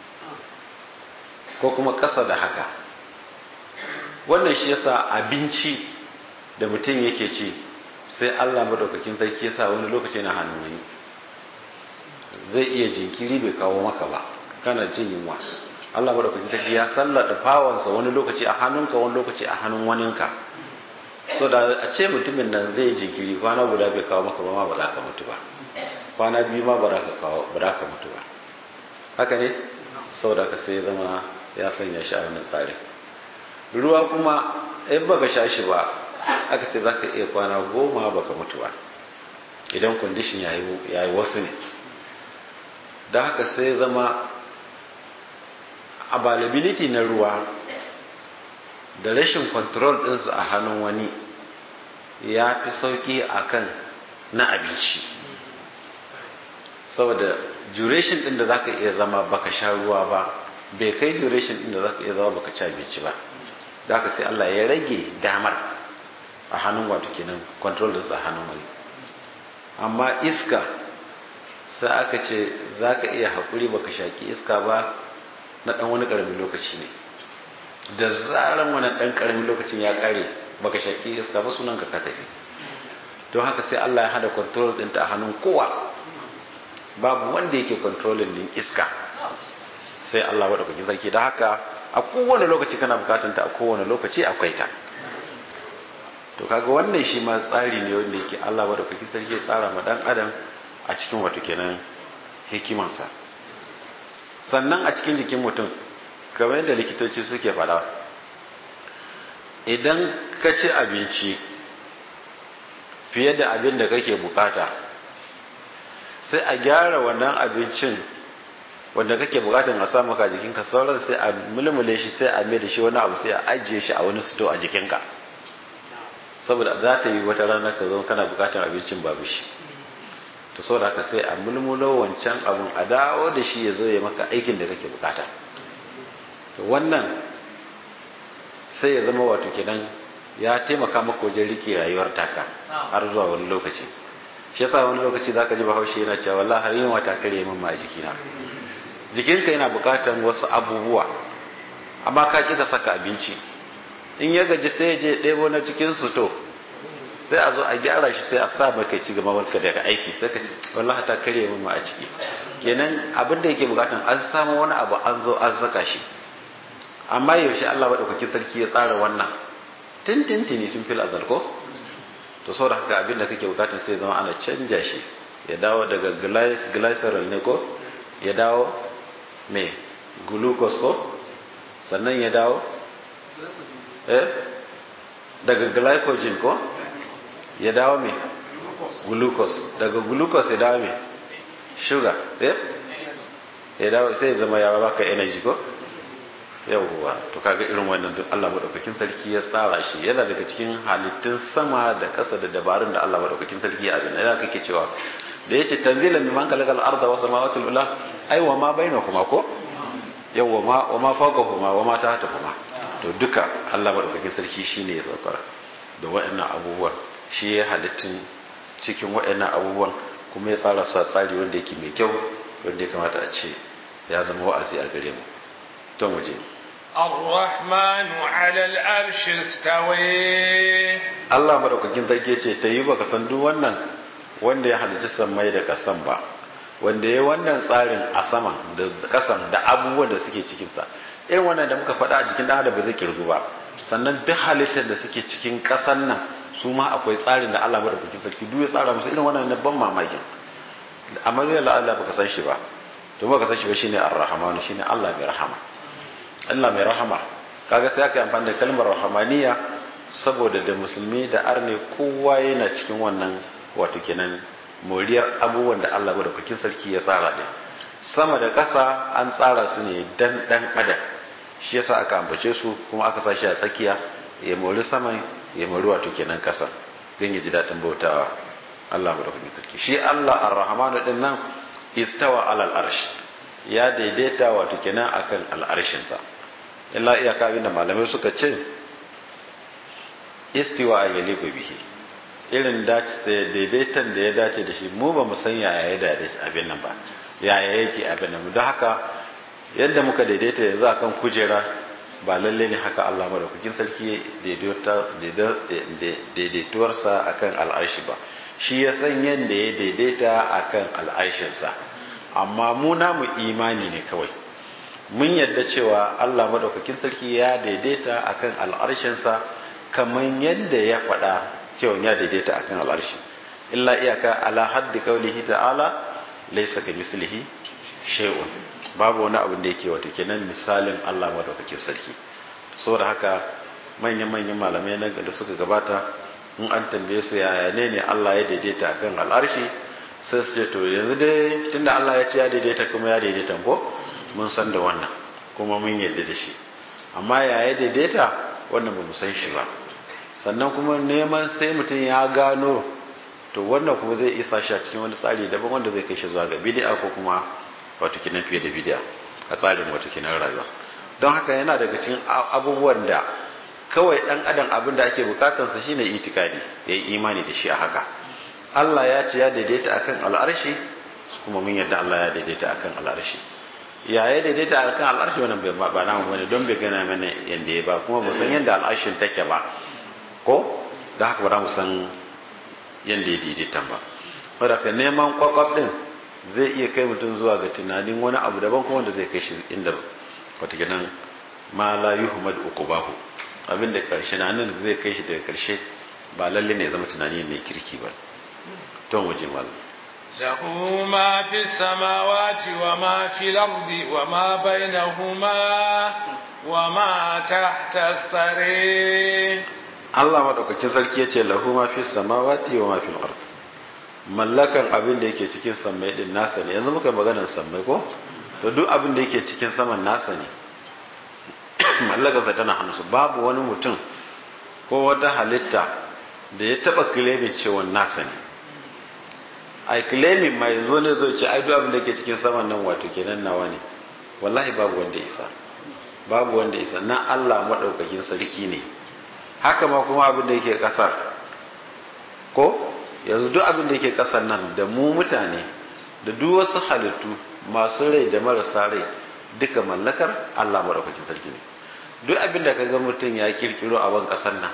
ko kuma ƙasa da haka. wannan shi yasa abinci da mutum yake ci sai Allah madaukakin sarki yasa wani lokaci na hannun wani, zai iya jinkiri bai kawo maka ba, kana jin yunwa. Allah madaukakin sarki ya sallata fawansa wani lokaci a hannunka, wani lokaci a hannun waninka. so da a ce mutumin nan zai jinkiri kwana guda bai kawo maka ba ma ba za ka mutu ba, kwana biyu ma ba za ka kawo ba za ka mutu ba. haka ne? saboda ka sai zama ya sanya shi a wannan tsarin. ruwa kuma in baka sha shi ba aka ce za ka iya kwana goma baka mutu ba, idan condition ya yi wasu ne. da haka sai zama availability na ruwa da rashin control ɗinsu a hannun wani ya fi sauƙi a kan na abinci, saboda duration ɗin da za ka iya zama baka sha ruwa ba bai kai duration ɗin da za ka iya zama baka ci abinci ba. da haka sai Allah ya rage damar a hannun wato kenan control ɗinsu a hannun wani. amma iska sai aka ce za ka iya haƙuri baka shaƙi iska ba na ɗan wani ƙaramin lokaci ne, da zaran wannan dan karamin lokacin ya kare baka shaki iska ba sunan ka ka tafi. Don haka sai Allah ya hada control ɗinta a hannun kowa, babu wanda yake controlling din iska sai Allah madaukakin sarki. Da haka a kowane lokaci kana bukatun ta, a kowane lokaci akwai ta. To kaga wannan shi ma tsari ne wanda yake Allah madaukakin sarki ya tsara ma dan adam a cikin wato kenan hikimansa. Sannan a cikin jikin mutum kamar yadda likitoci suke faɗa, idan ka ci abinci fiye da abin da kake bukata sai a gyara wannan abincin wanda kake bukatan a samu ka jikinka, sauran sai a mulmule shi sai a mai da shi wani abu sai a ajiye shi a wani sito a jikinka, saboda za ta yi wata rana ka zo kana bukatan abincin babu shi. To saboda haka sai a mulmulo wancan abun a dawo da shi ya zo ya maka aikin da kake bukata. To wannan sai ya zama wato kenan ya taimaka maka wajen rike rayuwar taka har zuwa wani lokaci. Shi yasa wani lokaci zaka ji Bahaushe yana cewa wallahi har yin wata kare min ma jikina. Jikinka yana bukatan wasu abubuwa amma ka ki ka saka abinci. In ya gaji sai ya je ɗebo na cikin suto sai a zo a gyara shi sai a sa maka ci gaba warka daga aiki sai ka ce wallahi ta kare min ma a ciki. Kenan abin da yake bukatan an samu wani abu an zo an saka shi. Amma yaushe Allah madaukakin sarki ya tsara wannan tintintini tun fil azal ko? To saboda haka abin da kake bukatan sai zama ana canja shi ya dawo daga glycerol ne ko ya dawo me glucose ko sannan ya dawo eh daga glycogen ko ya dawo me glucose daga glucose ya dawo me sugar eh ya dawo sai zama ya baka energy ko yawwa. To kaga irin wannan duk Allah madaukakin sarki ya tsara shi, yana daga cikin halittun sama da kasa da dabarun da Allah madaukakin sarki ya abin yana kake cewa da yace tanzilan mimman kalakal arda was samawati ula ai wa ma bainakuma ko yawwa ma wa ma fawqahuma wa ma tahtahuma. To duka Allah madaukakin sarki shine ya saukar da waɗannan abubuwan, shi ya halittun cikin waɗannan abubuwan kuma ya tsara su a tsari wanda yake mai kyau wanda ya kamata a ce ya zama wa'azi a gare mu. To mu je الرحمن على العرش استوى. Allah madaukakin sarki ce ta yi baka san duk wannan wanda ya halicci sammai da kasan ba, wanda ya wannan tsarin a saman da kasan da abubuwan da suke cikinsa, irin wannan da muka faɗa a jikin ɗan adam ba zai kirgu ba. Sannan duk halittar da suke cikin ƙasan nan su ma akwai tsarin da Allah madaukakin sarki duk ya tsara musu irin wannan na ban mamakin. Amma dai Allah baka san shi ba, to baka san shi ba shine Ar-Rahman, shine Allah mai rahama. Allah mai rahama kaga sai aka yi amfani da kalmar rahamaniya saboda da musulmi da arne kowa yana cikin wannan wato kenan moriyar abubuwan da Allah madaukakin sarki ya tsara din. Sama da ƙasa an tsara su ne dan dan adam, shi yasa aka ambace su kuma aka sa shi a tsakiya ya mori saman ya mori wato kenan ƙasa zan yi ji daɗin bautawa Allah madaukakin sarki. Shi Allah Ar-Rahmanu din nan istawa alal arsh, ya daidaita wato kenan akan al'arshinsa. Illa iyaka abin da malamai suka ce istiwa a yaliku bihi, irin daidaitan da ya dace da shi mu ba mu san yaya ya dace abin nan ba, yaya yake abin nan. Don haka yadda muka daidaita yanzu akan kujera ba lalle ne haka Allah madaukakin sarki daidaituwarsa akan al'arshi ba. Shi ya san yadda ya daidaita akan al'arshinsa, amma mu namu imani ne kawai. Mun yadda cewa Allah madaukakin sarki ya daidaita akan al'arshinsa kamar yadda ya faɗa cewa ya daidaita akan al'arshi. Illa iyaka ala haddi qaulihi ta'ala laysa kamislihi shay'un, babu wani abin da yake wato kenan misalin Allah madaukakin sarki. Saboda haka manyan manyan malamai na da suka gabata in an tambaye su yaya ne ne Allah ya daidaita akan al'arshi, sai su ce to yanzu dai tunda Allah ya ce ya daidaita kuma ya daidaita ko mun san da wannan kuma mun yarda da shi, amma yaya daidaita wannan ba mu san shi ba. Sannan kuma neman sai mutum ya gano, to wannan kuma zai isa shi a cikin wani tsari daban wanda zai kai shi zuwa ga bid'a ko kuma wato kinan fiye da bid'a a tsarin wato kinan rayuwa. Don haka yana daga cikin abubuwan da kawai dan adam abin da ake bukatarsa shine itikadi, yayi imani da shi a haka. Allah ya ce ya daidaita akan al'arshi kuma mun yadda Allah ya daidaita akan al'arshi. yaya daidaita akan al'arshi wannan bai ba namu bane don bai gana mana yanda ya ba kuma mu san yanda al'arshin take ba ko da haka ba za mu san yanda ya daidaita ba wanda ka neman kwakwab din zai iya kai mutum zuwa ga tunanin wani abu daban kuma wanda zai kai shi inda wata gidan ma la yuhmad uqubahu abin da karshe na nan zai kai shi daga karshe ba lalle ne ya zama tunani mai kirki ba to mu je mallam له ما في السماوات وما في الأرض وما بينهما وما تحت الثرى Allah madaukakin sarki yace lahu ma fi samawati wa ma fil ard mallakan abin da yake cikin sammai din nasa ne yanzu muka maganar sammai ko to duk abin da yake cikin saman nasa ne mallakar sa tana hannunsa babu wani mutum ko wata halitta da ya taba claiming cewa nasa ne ai claiming mai zo ne zo ce ai duk abin da yake cikin saman nan wato kenan nawa ne wallahi babu wanda isa babu wanda isa na Allah madaukakin sarki ne haka ma kuma abin da yake kasar ko yanzu duk abin da yake kasar nan da mu mutane da duk wasu halittu masu rai da marasa rai duka mallakar Allah madaukakin sarki ne duk abin da kaga mutum ya kirkiro a ban kasar nan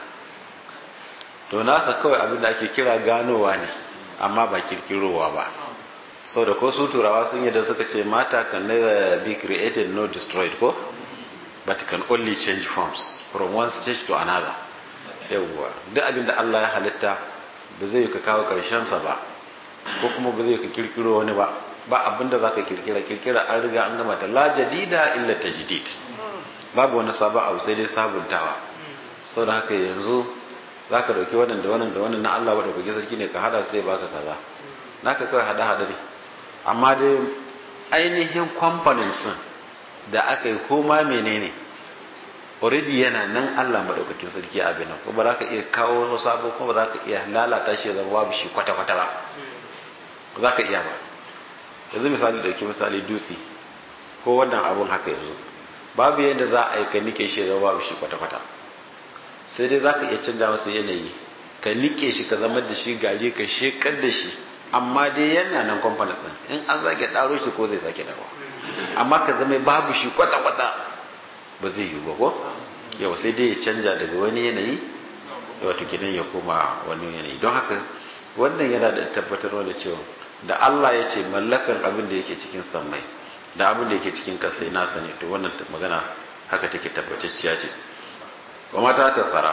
to nasa kawai abin da ake kira ganowa ne amma ba kirkirowa ba sau da ko su turawa sun yi da suka ce mata can neither be created nor destroyed ko but can only change forms from one stage to another yawwa duk abin da Allah ya halitta ba zai ka kawo karshen sa ba ko kuma ba zai ka kirkiro wani ba ba abin da zaka kirkira kirkira an riga an gama ta la jadida illa tajdid babu wani sabon abu sai dai sabuntawa sau da haka yanzu za ka dauki wannan da wannan da wannan na Allah wadda kuke sarki ne ka hada sai baka kaza naka kawai hada hada ne amma dai ainihin components da aka yi koma menene already yana nan Allah madaukakin sarki a abin ko ba za ka iya kawo wasu abu ko ba za ka iya lalata shi zama babu shi kwata kwata ba ba za ka iya ba yanzu misali dauki misali dutse ko wannan abun haka yanzu babu yadda za a yi ka nike shi zama babu shi kwata kwata sai dai za ka iya canza masa yanayi ka nike shi ka zama da shi gari ka shekar da shi amma dai yana nan kwamfanin ɗin in an sake ɗaro shi ko zai sake dawa amma ka zama babu shi kwata-kwata ba zai yi ba ko yau sai dai ya canja daga wani yanayi da wato kenan ya koma wani yanayi don haka wannan yana da tabbatarwa da cewa da Allah ya ce mallakan abin da yake cikin sammai da abin da yake cikin ƙasa nasa ne to wannan magana haka take tabbatacciya ce wa mata ta tsara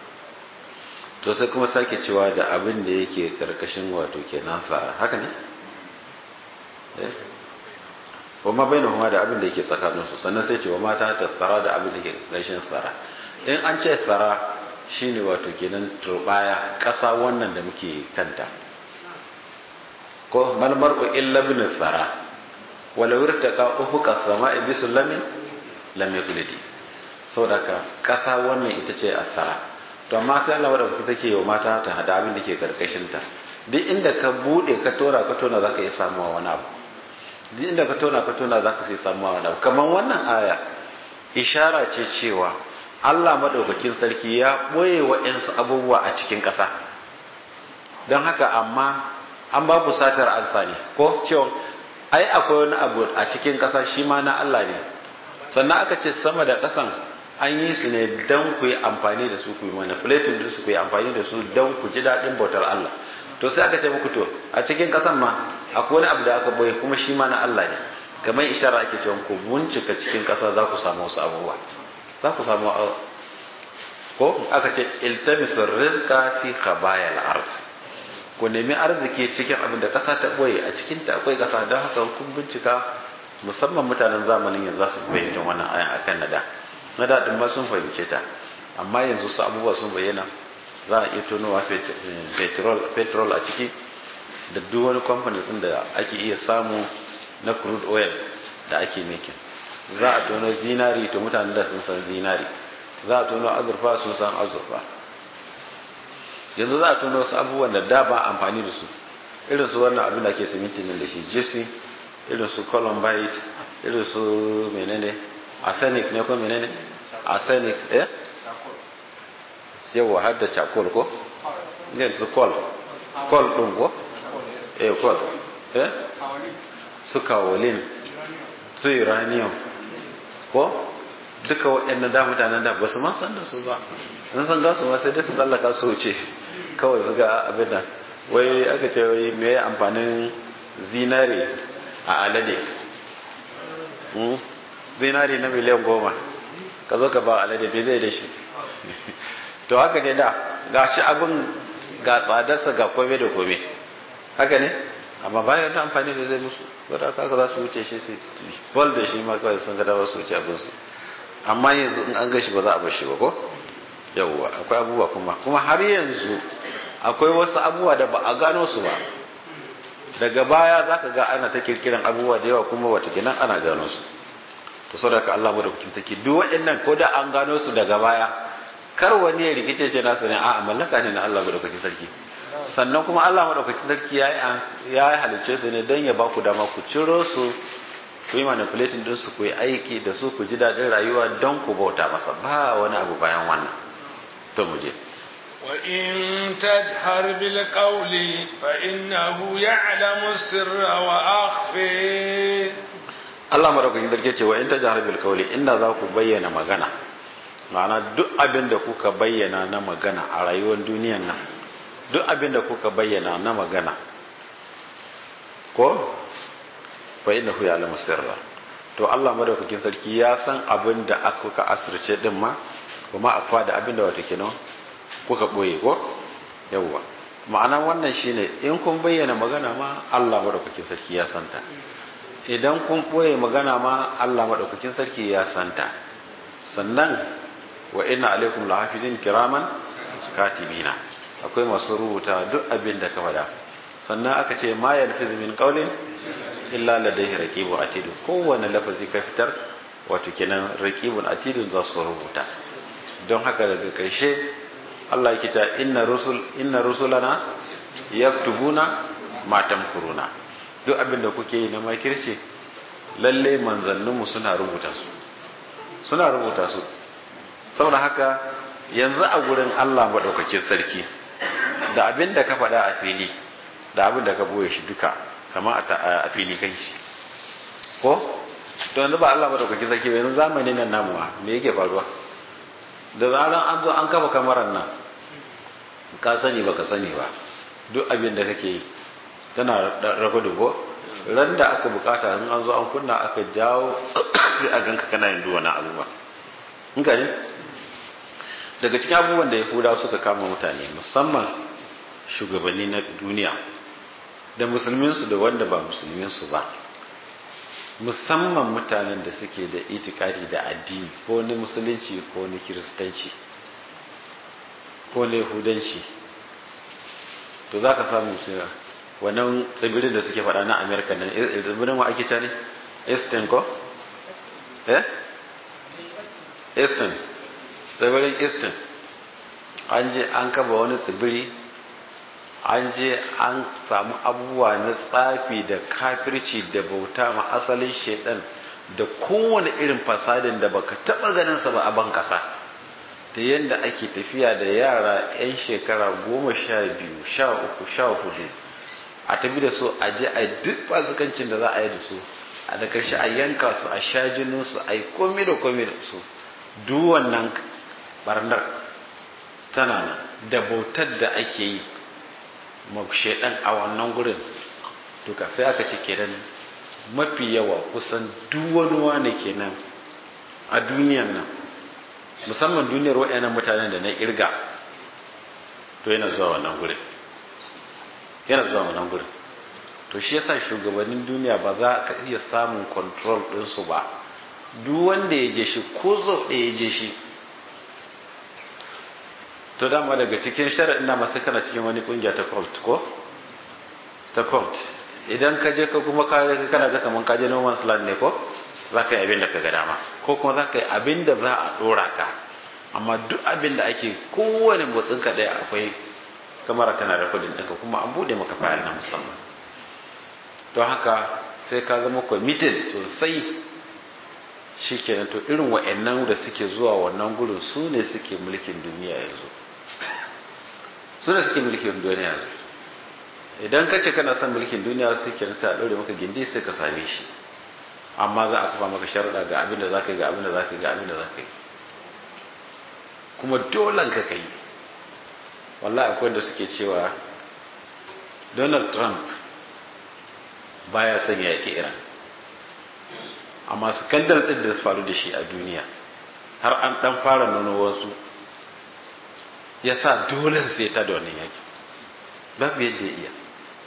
to sai kuma sake cewa da abin da yake karkashin wato kenan tsara haka ne eh kuma bai kuma da abin da yake tsakanin su sannan sai cewa mata ta tsara da abin da yake karkashin tsara in an ce tsara shine wato kenan turbaya kasa wannan da muke kanta ko mal mar'u illa bin tsara wala wirtaqa ufuqa sama'i bisullamin lam yakulidi saboda ka kasa wannan ita ce asara to amma sai Allah wadda take yi wa mata ta hada abin da ke karkashin ta duk inda ka bude ka tora ka tona zaka iya samuwa wani abu duk inda ka tona ka tona zaka iya samuwa wani abu kamar wannan aya ishara ce cewa Allah madaukakin sarki ya boye wa ƴansu abubuwa a cikin kasa don haka amma an ba ku satar ansa ne ko cewa ai akwai wani abu a cikin kasa shi ma na Allah ne sannan aka ce sama da kasan an yi su ne don ku yi amfani da su ku yi manipulating da su ku yi amfani da su don ku ji daɗin bautar Allah to sai aka ce muku to a cikin ƙasan ma akwai wani abu da aka boye kuma shi ma na Allah ne kamar ishara ake cewa ku bincika cikin ƙasa za ku samu wasu abubuwa za ku samu ko aka ce iltamisu rizqa fi khabayal ard ku nemi arziki cikin abin da ƙasa ta boye a cikin ta akwai ƙasa don haka kun bincika musamman mutanen zamanin yanzu za su bayyana wannan ayan akan nada na daɗin ma sun fahimce ta amma yanzu su abubuwa sun bayyana za a iya tonowa petrol a ciki da duk wani kamfanin ɗin da ake iya samu na crude oil da ake making za a tono zinari to mutanen da sun san zinari za a tono azurfa sun san azurfa yanzu za a tono wasu abubuwan da da ba amfani da su irin su wannan abin da ake siminti nan da shi gypsy irin su columbite irin su menene arsenic ne ko menene arsenic eh yawa har da charcoal ko yin su coal coal din ko eh coal eh su kaolin su uranium ko duka waɗannan da mutanen da ba su man san da su ba in san gasu ma sai dai su tsallaka su wuce kawai su ga abin da wai aka ce wai me amfanin zinare a alade zinare na miliyan goma ka zo ka ba alade me zai da shi to haka ne da ga shi abin ga tsadarsa ga kome da kome haka ne amma bayan da amfani da zai musu wadda aka za su wuce shi su bol da shi ma kawai sun gada ba su wuce abinsu amma yanzu in an gashi ba za a bar shi ba ko yawwa akwai abubuwa kuma kuma har yanzu akwai wasu abubuwa da ba a gano su ba daga baya za ka ga ana ta kirkiran abubuwa da yawa kuma wata kenan ana gano su to saboda Allah mu da kucin take duk waɗannan ko da an gano su daga baya kar wani ya rikice ce nasu ne a'a mallaka ne na Allah mu da kucin sarki sannan kuma Allah mu da kucin sarki ya ya halicce su ne don ya ba ku dama ku ciro su ku yi manipulating din su ku yi aiki da su ku ji daɗin rayuwa don ku bauta masa ba wani abu bayan wannan to mu je وإن تجهر بالقول فإنه يعلم السر وأخفي Allah madaukakin sarki ce wa in tajhar bil qawli inda za ku bayyana magana ma'ana duk abin da kuka bayyana na magana a rayuwar duniyar nan duk abin da kuka bayyana na magana ko fa innahu ya'lamu sirra to Allah madaukakin sarki ya san abin da aka asirce din ma kuma akwa da abin da wata kenan kuka boye ko yawwa ma'ana wannan shine in kun bayyana magana ma Allah madaukakin sarki ya santa idan kun boye magana ma Allah madaukakin sarki ya santa sannan wa inna alaikum lahafizin kiraman katibina akwai masu rubuta duk abin da ka faɗa sannan aka ce ma yalfiz min qawlin illa ladayhi raqibun atid kowanne lafazi ka fitar wato kenan raqibun atidun za su rubuta don haka daga karshe Allah yake ta inna rusul inna rusulana yaktubuna ma tamkuruna duk abin da kuke yi na makirce lalle manzanninmu suna rubuta su suna rubuta su saboda haka yanzu a gurin Allah madaukakin sarki da abin da ka faɗa a fili da abin da ka boye shi duka kamar a fili kai shi ko to yanzu ba Allah madaukakin sarki ba yanzu zamanin nan namu me yake faruwa da zaran an zo an kafa kamarar nan ka sani baka sani ba duk abin da kake yi tana rago dubo ran da aka bukata in an zo an kunna aka jawo sai a ganka kana yin duwana abubuwa in ka ne daga cikin abubuwan da yahudawa suka kama mutane musamman shugabanni na duniya da musulminsu da wanda ba musulminsu ba musamman mutanen da suke da itikadi da addini ko na musulunci ko na kiristanci ko na yahudanci to za ka samu suna wannan tsibirin da suke faɗa na amerika nan tsibirin wa ake cani eastern ko? eh? eastern tsibirin eastern an je an kaba wani tsibiri an je an samu abubuwa na tsafi da kafirci da bauta ma asalin shaidan da kowane irin fasadin da baka taba ganinsa ba a ban kasa da yadda ake tafiya da yara 'yan shekara goma sha biyu sha uku sha hudu a tafi da su a je a duk fasikancin da za a yi da su a da karshe a yanka su a sha jininsu a yi komi da komi da su duk wannan barnar tana nan da bautar da ake yi shaidan a wannan gurin duka sai aka ce kenan mafi yawa kusan duwanuwa ne kenan a duniyan nan musamman duniyar waɗannan mutanen da na kirga to yana zuwa wannan gurin yana zuwa wannan gurin to shi yasa shugabannin duniya ba za ka iya samun control ɗinsu ba duk wanda ya je shi ko zo ɗaya ya je shi to dama daga cikin shari'in na masu kana cikin wani kungiya ta cult ko ta cult idan ka je ka kuma kana ga kaman ka je no man's land ne ko za ka yi abin da ka ga dama ko kuma za ka yi abin da za a dora ka amma duk abin da ake kowane motsin ka daya akwai kamera tana recording ɗinka kuma an bude maka file na musamman don haka sai ka zama committed sosai shikenan to irin wa'annan da suke zuwa wannan gurin su ne suke mulkin duniya yanzu su ne suke mulkin duniya yanzu idan ka ce kana son mulkin duniya sai ke sai a ɗaure maka gindi sai ka same shi amma za a kafa maka sharuɗa ga abin da za ka yi ga abin da za ka yi ga abin da za ka yi kuma dolan ka kai. Wallahi akwai wanda suke cewa Donald Trump baya son ya yaƙi Iran, amma skandal ɗin da su faru da shi a duniya har an ɗan fara nuna wasu ya sa dole sai ta da wannan yaƙi, babu yadda ya iya.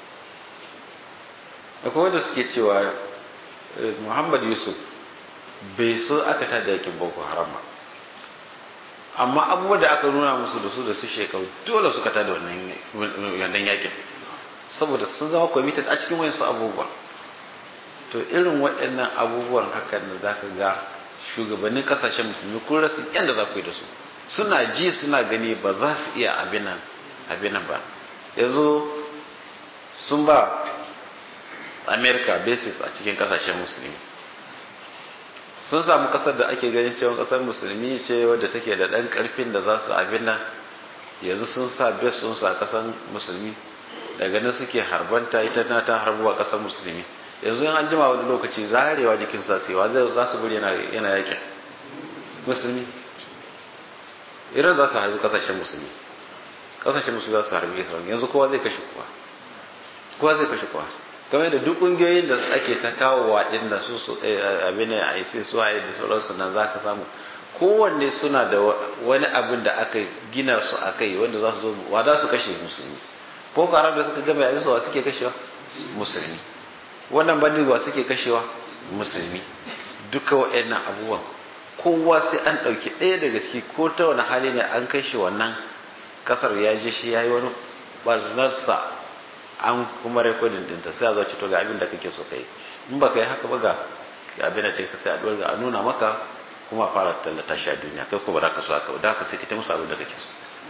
Akwai wanda suke cewa Muhammad Yusuf bai so aka tada yaƙin Boko Haram ba, amma abubuwan da aka nuna musu da su da su shekaru dole suka tada wannan yaƙin saboda sun zama committed a cikin wayansu abubuwa. To irin waɗannan abubuwan hakan da zaka ga shugabannin kasashen musulmi kun rasa yadda za ku yi da su, suna ji suna gani ba za su iya abin nan ba. Yanzu sun ba America basis a cikin kasashen musulmi, sun samu kasar da ake ganin cewa kasar musulmi ce wadda take da ɗan ƙarfin da za su abin nan, yanzu sun sa base sun sa kasar musulmi, daga nan suke harbanta ita na ta harbuwa kasar musulmi. Yanzu an jima wani lokaci zarewa jikin sasewa za su buri yana yakin musulmi. Iran za su harbi kasashen musulmi, kasashen musulmi za su harbi Israel. Yanzu kowa zai kashe kowa, kowa zai kashe kowa. Kamar da duk ƙungiyoyin da ake ta kawo waɗin da su abin da a isi su haye da sauransu nan za ka samu kowanne suna da wani abin da aka gina su a kai wanda za su zo wa za su kashe musulmi. Ko karar da suka gama yayin wa suke kashewa musulmi, wannan bandin wa suke kashewa musulmi. Duka waɗannan abubuwan kowa sai an ɗauki ɗaya daga ciki ko ta wani hali ne an kashe wannan kasar ya je shi ya yi wani barnarsa an kuma rekodin ɗinta sai a zo to ga abin da kake so ka yi, in ba ka yi haka ba ga abin da ka sai a ɗora a nuna maka kuma fara tallata shi a duniya, kai ko ba za ka so haka ba, da haka sai ka ta musu abin da kake so.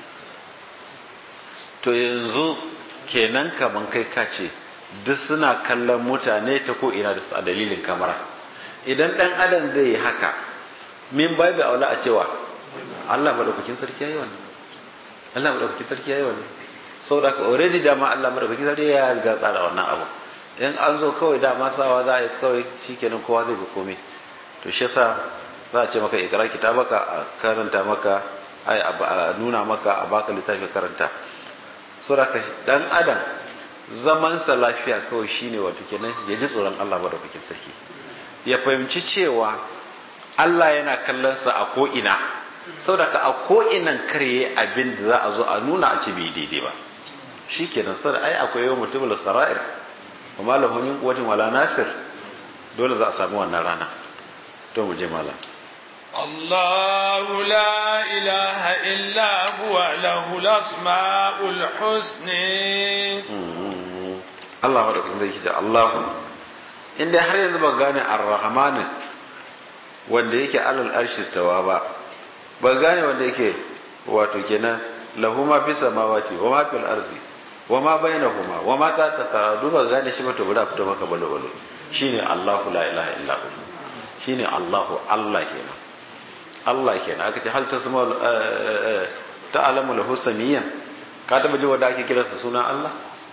To yanzu kenan kaman kai ka ce duk suna kallon mutane ta ko ina da su a dalilin kamara. Idan dan adam zai yi haka min bai bai aula a cewa Allah madaukakin sarki yayi wannan, Allah madaukakin sarki yayi wannan. Saboda ka already dama Allah madaukakin sarki ya riga tsara wannan abu, in an zo kawai dama sawa za a yi kawai shikenan kowa zai ga komai. To shi yasa za a ce maka ikra kitabaka a karanta maka ai a nuna maka a baka littafi karanta. Saboda dan adam zamansa lafiya kawai shine wato kenan ya ji tsoron Allah madaukakin sarki, ya fahimci cewa Allah yana kallon sa a ko ina, saboda ka a ko inan kare abin da za a zo a nuna a ce bai daidai ba shikenan. Sai ai akwai yawan mutubul sara'ir kuma lahu min quwwatin wala nasir, dole za a samu wannan rana. To mu je malam. الله لا إله إلا هو له الأسماء الحسنى. الله wadda zai kija Allahu, inda har yanzu ba gane ar-rahman wanda yake alal arshi stawa ba, ba gane wanda yake wato kenan lahu ma fi samawati wa ma fil ardi wa ma bainahuma wa ma ta ta duba gane shi ba to bura fito maka balo balo. Shine Allahu la ilaha illa hu, shine Allahu, Allah kenan, Allah kenan. Aka ce hal tasma ta'lamu lahu samiyan, ka taba ji wanda ake kiransa sunan Allah?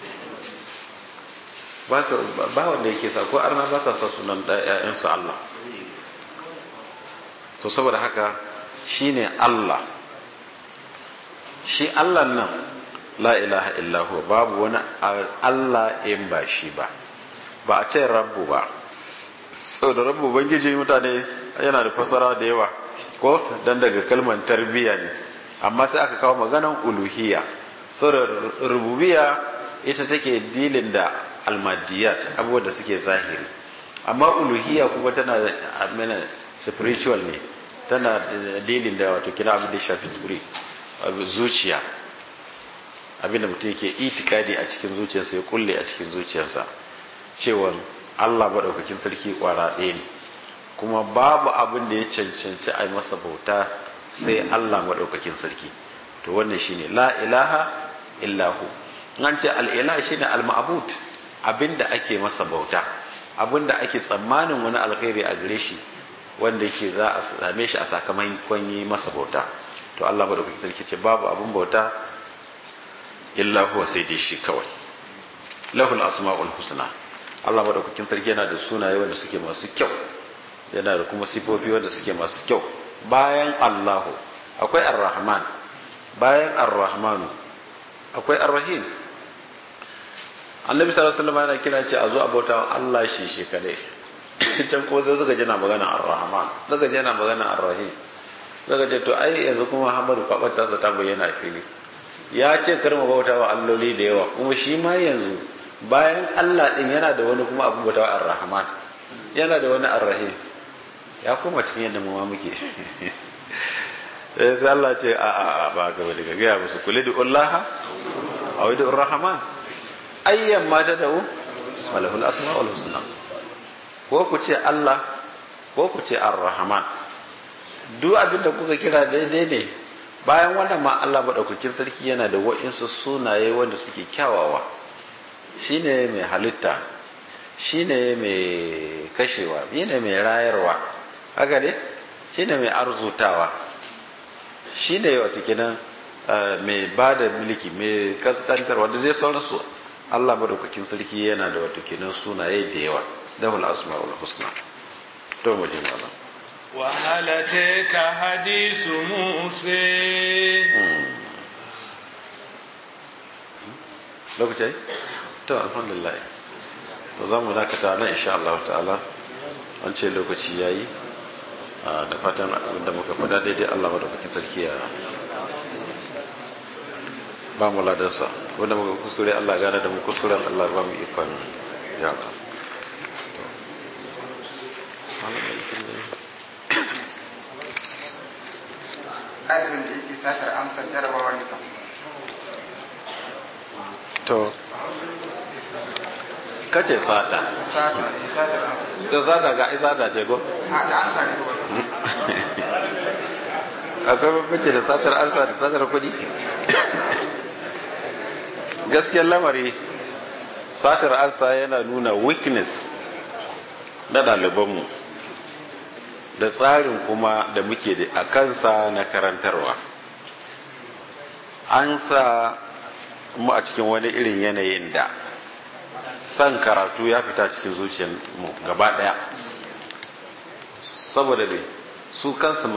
ba ba wanda yake sa, ko arna ba sa sa sunan ƴaƴan su Allah. To saboda haka shine Allah, shi Allah nan la ilaha illa huwa, babu wani Allah in ba shi ba. Ba a ce rabbu ba, saboda rabbu bangiji mutane yana da fasara da yawa ko dan daga kalmar tarbiyya ne, amma sai aka kawo maganan uluhiyya. Saboda rububiyya ita take dilin da almadiyat, abubuwan da suke zahiri, amma uluhiyya kuma tana amina spiritual ne, tana dilin da wato kina abin da ya shafi spirit, zuciya, abin da mutum yake itikadi a cikin zuciyarsa, ya kulle a cikin zuciyarsa cewa Allah madaukakin sarki kwara ɗaya ne, kuma babu abin da ya cancanci a masa bauta sai Allah madaukakin sarki. To wannan shine la ilaha illahu. An ce al-ilah shine al-ma'bud, abinda ake masa bauta, abinda ake tsammanin wani alkhairi a gare shi wanda yake za a same shi a sakamakon yi masa bauta. To Allah madaukakin sarki ce babu abin bauta illa huwa, sai dai shi kawai. Lahul asmaul husna, Allah madaukakin sarki yana da sunaye wanda suke masu kyau, yana da kuma sifofi wanda suke masu kyau. Bayan Allahu akwai Ar-Rahman, bayan Ar-Rahmanu akwai Ar-Rahim. Annabi sallallahu alaihi wasallam yana kira ce a zo abota Allah shi shi kadai. Can ko zai suka jina magana Ar-Rahman, suka jina magana Ar-Rahim. Suka ce to ai yanzu kuma Muhammadu kwabata ta bayyana fili. Ya ce kar mu bauta wa alloli da yawa, kuma shi ma yanzu bayan Allah din yana da wani kuma abin bauta wa Ar-Rahman, yana da wani Ar-Rahim. Ya koma cikin yadda mu ma muke. Sai Allah ce a a a ba ga wani ga musu kulli da Allah aw da Ar-Rahman ayyan ma ta da'u walahul asmaul husna. Ko ku ce Allah ko ku ce Ar-Rahman, duk abin da kuka kira daidai ne. Bayan wannan ma Allah madaukakin sarki yana da wa'insu sunaye wanda suke kyawawa. Shine mai halitta, shine mai kashewa, shine mai rayarwa, haka ne, shine mai arzutawa, shine wato kenan mai bada mulki, mai kaskantarwa da zai sauransu. Allah madaukakin sarki yana da wato kenan sunaye da yawa, dahul asmaul husna. To mu jin Allah. wa halataka hadisu musa. Lokaci to alhamdulillah, to za mu dakata nan insha Allah ta'ala. An ce lokaci yayi, da fatan abinda muka faɗa daidai Allah madaukakin sarki ya ba mu ladansa, wanda muka kuskure Allah gane da mu kuskuren Allah ba mu ikon yawa. ɗalibin da yake satar amsar jarabawar nika. To kace sata Sata, satar amsar. da sata ga sata ce ko A da amsa ne kawai. akwai mafice da satar ansa da satar kudi. Gaskiyar lamari, satar ansa yana nuna weakness na ɗalibanmu da tsarin kuma da muke da a kansa na karantarwa. An sa mu a cikin wani irin yanayin da san karatu ya fita cikin zuciyar mu gaba ɗaya, saboda ne su kansu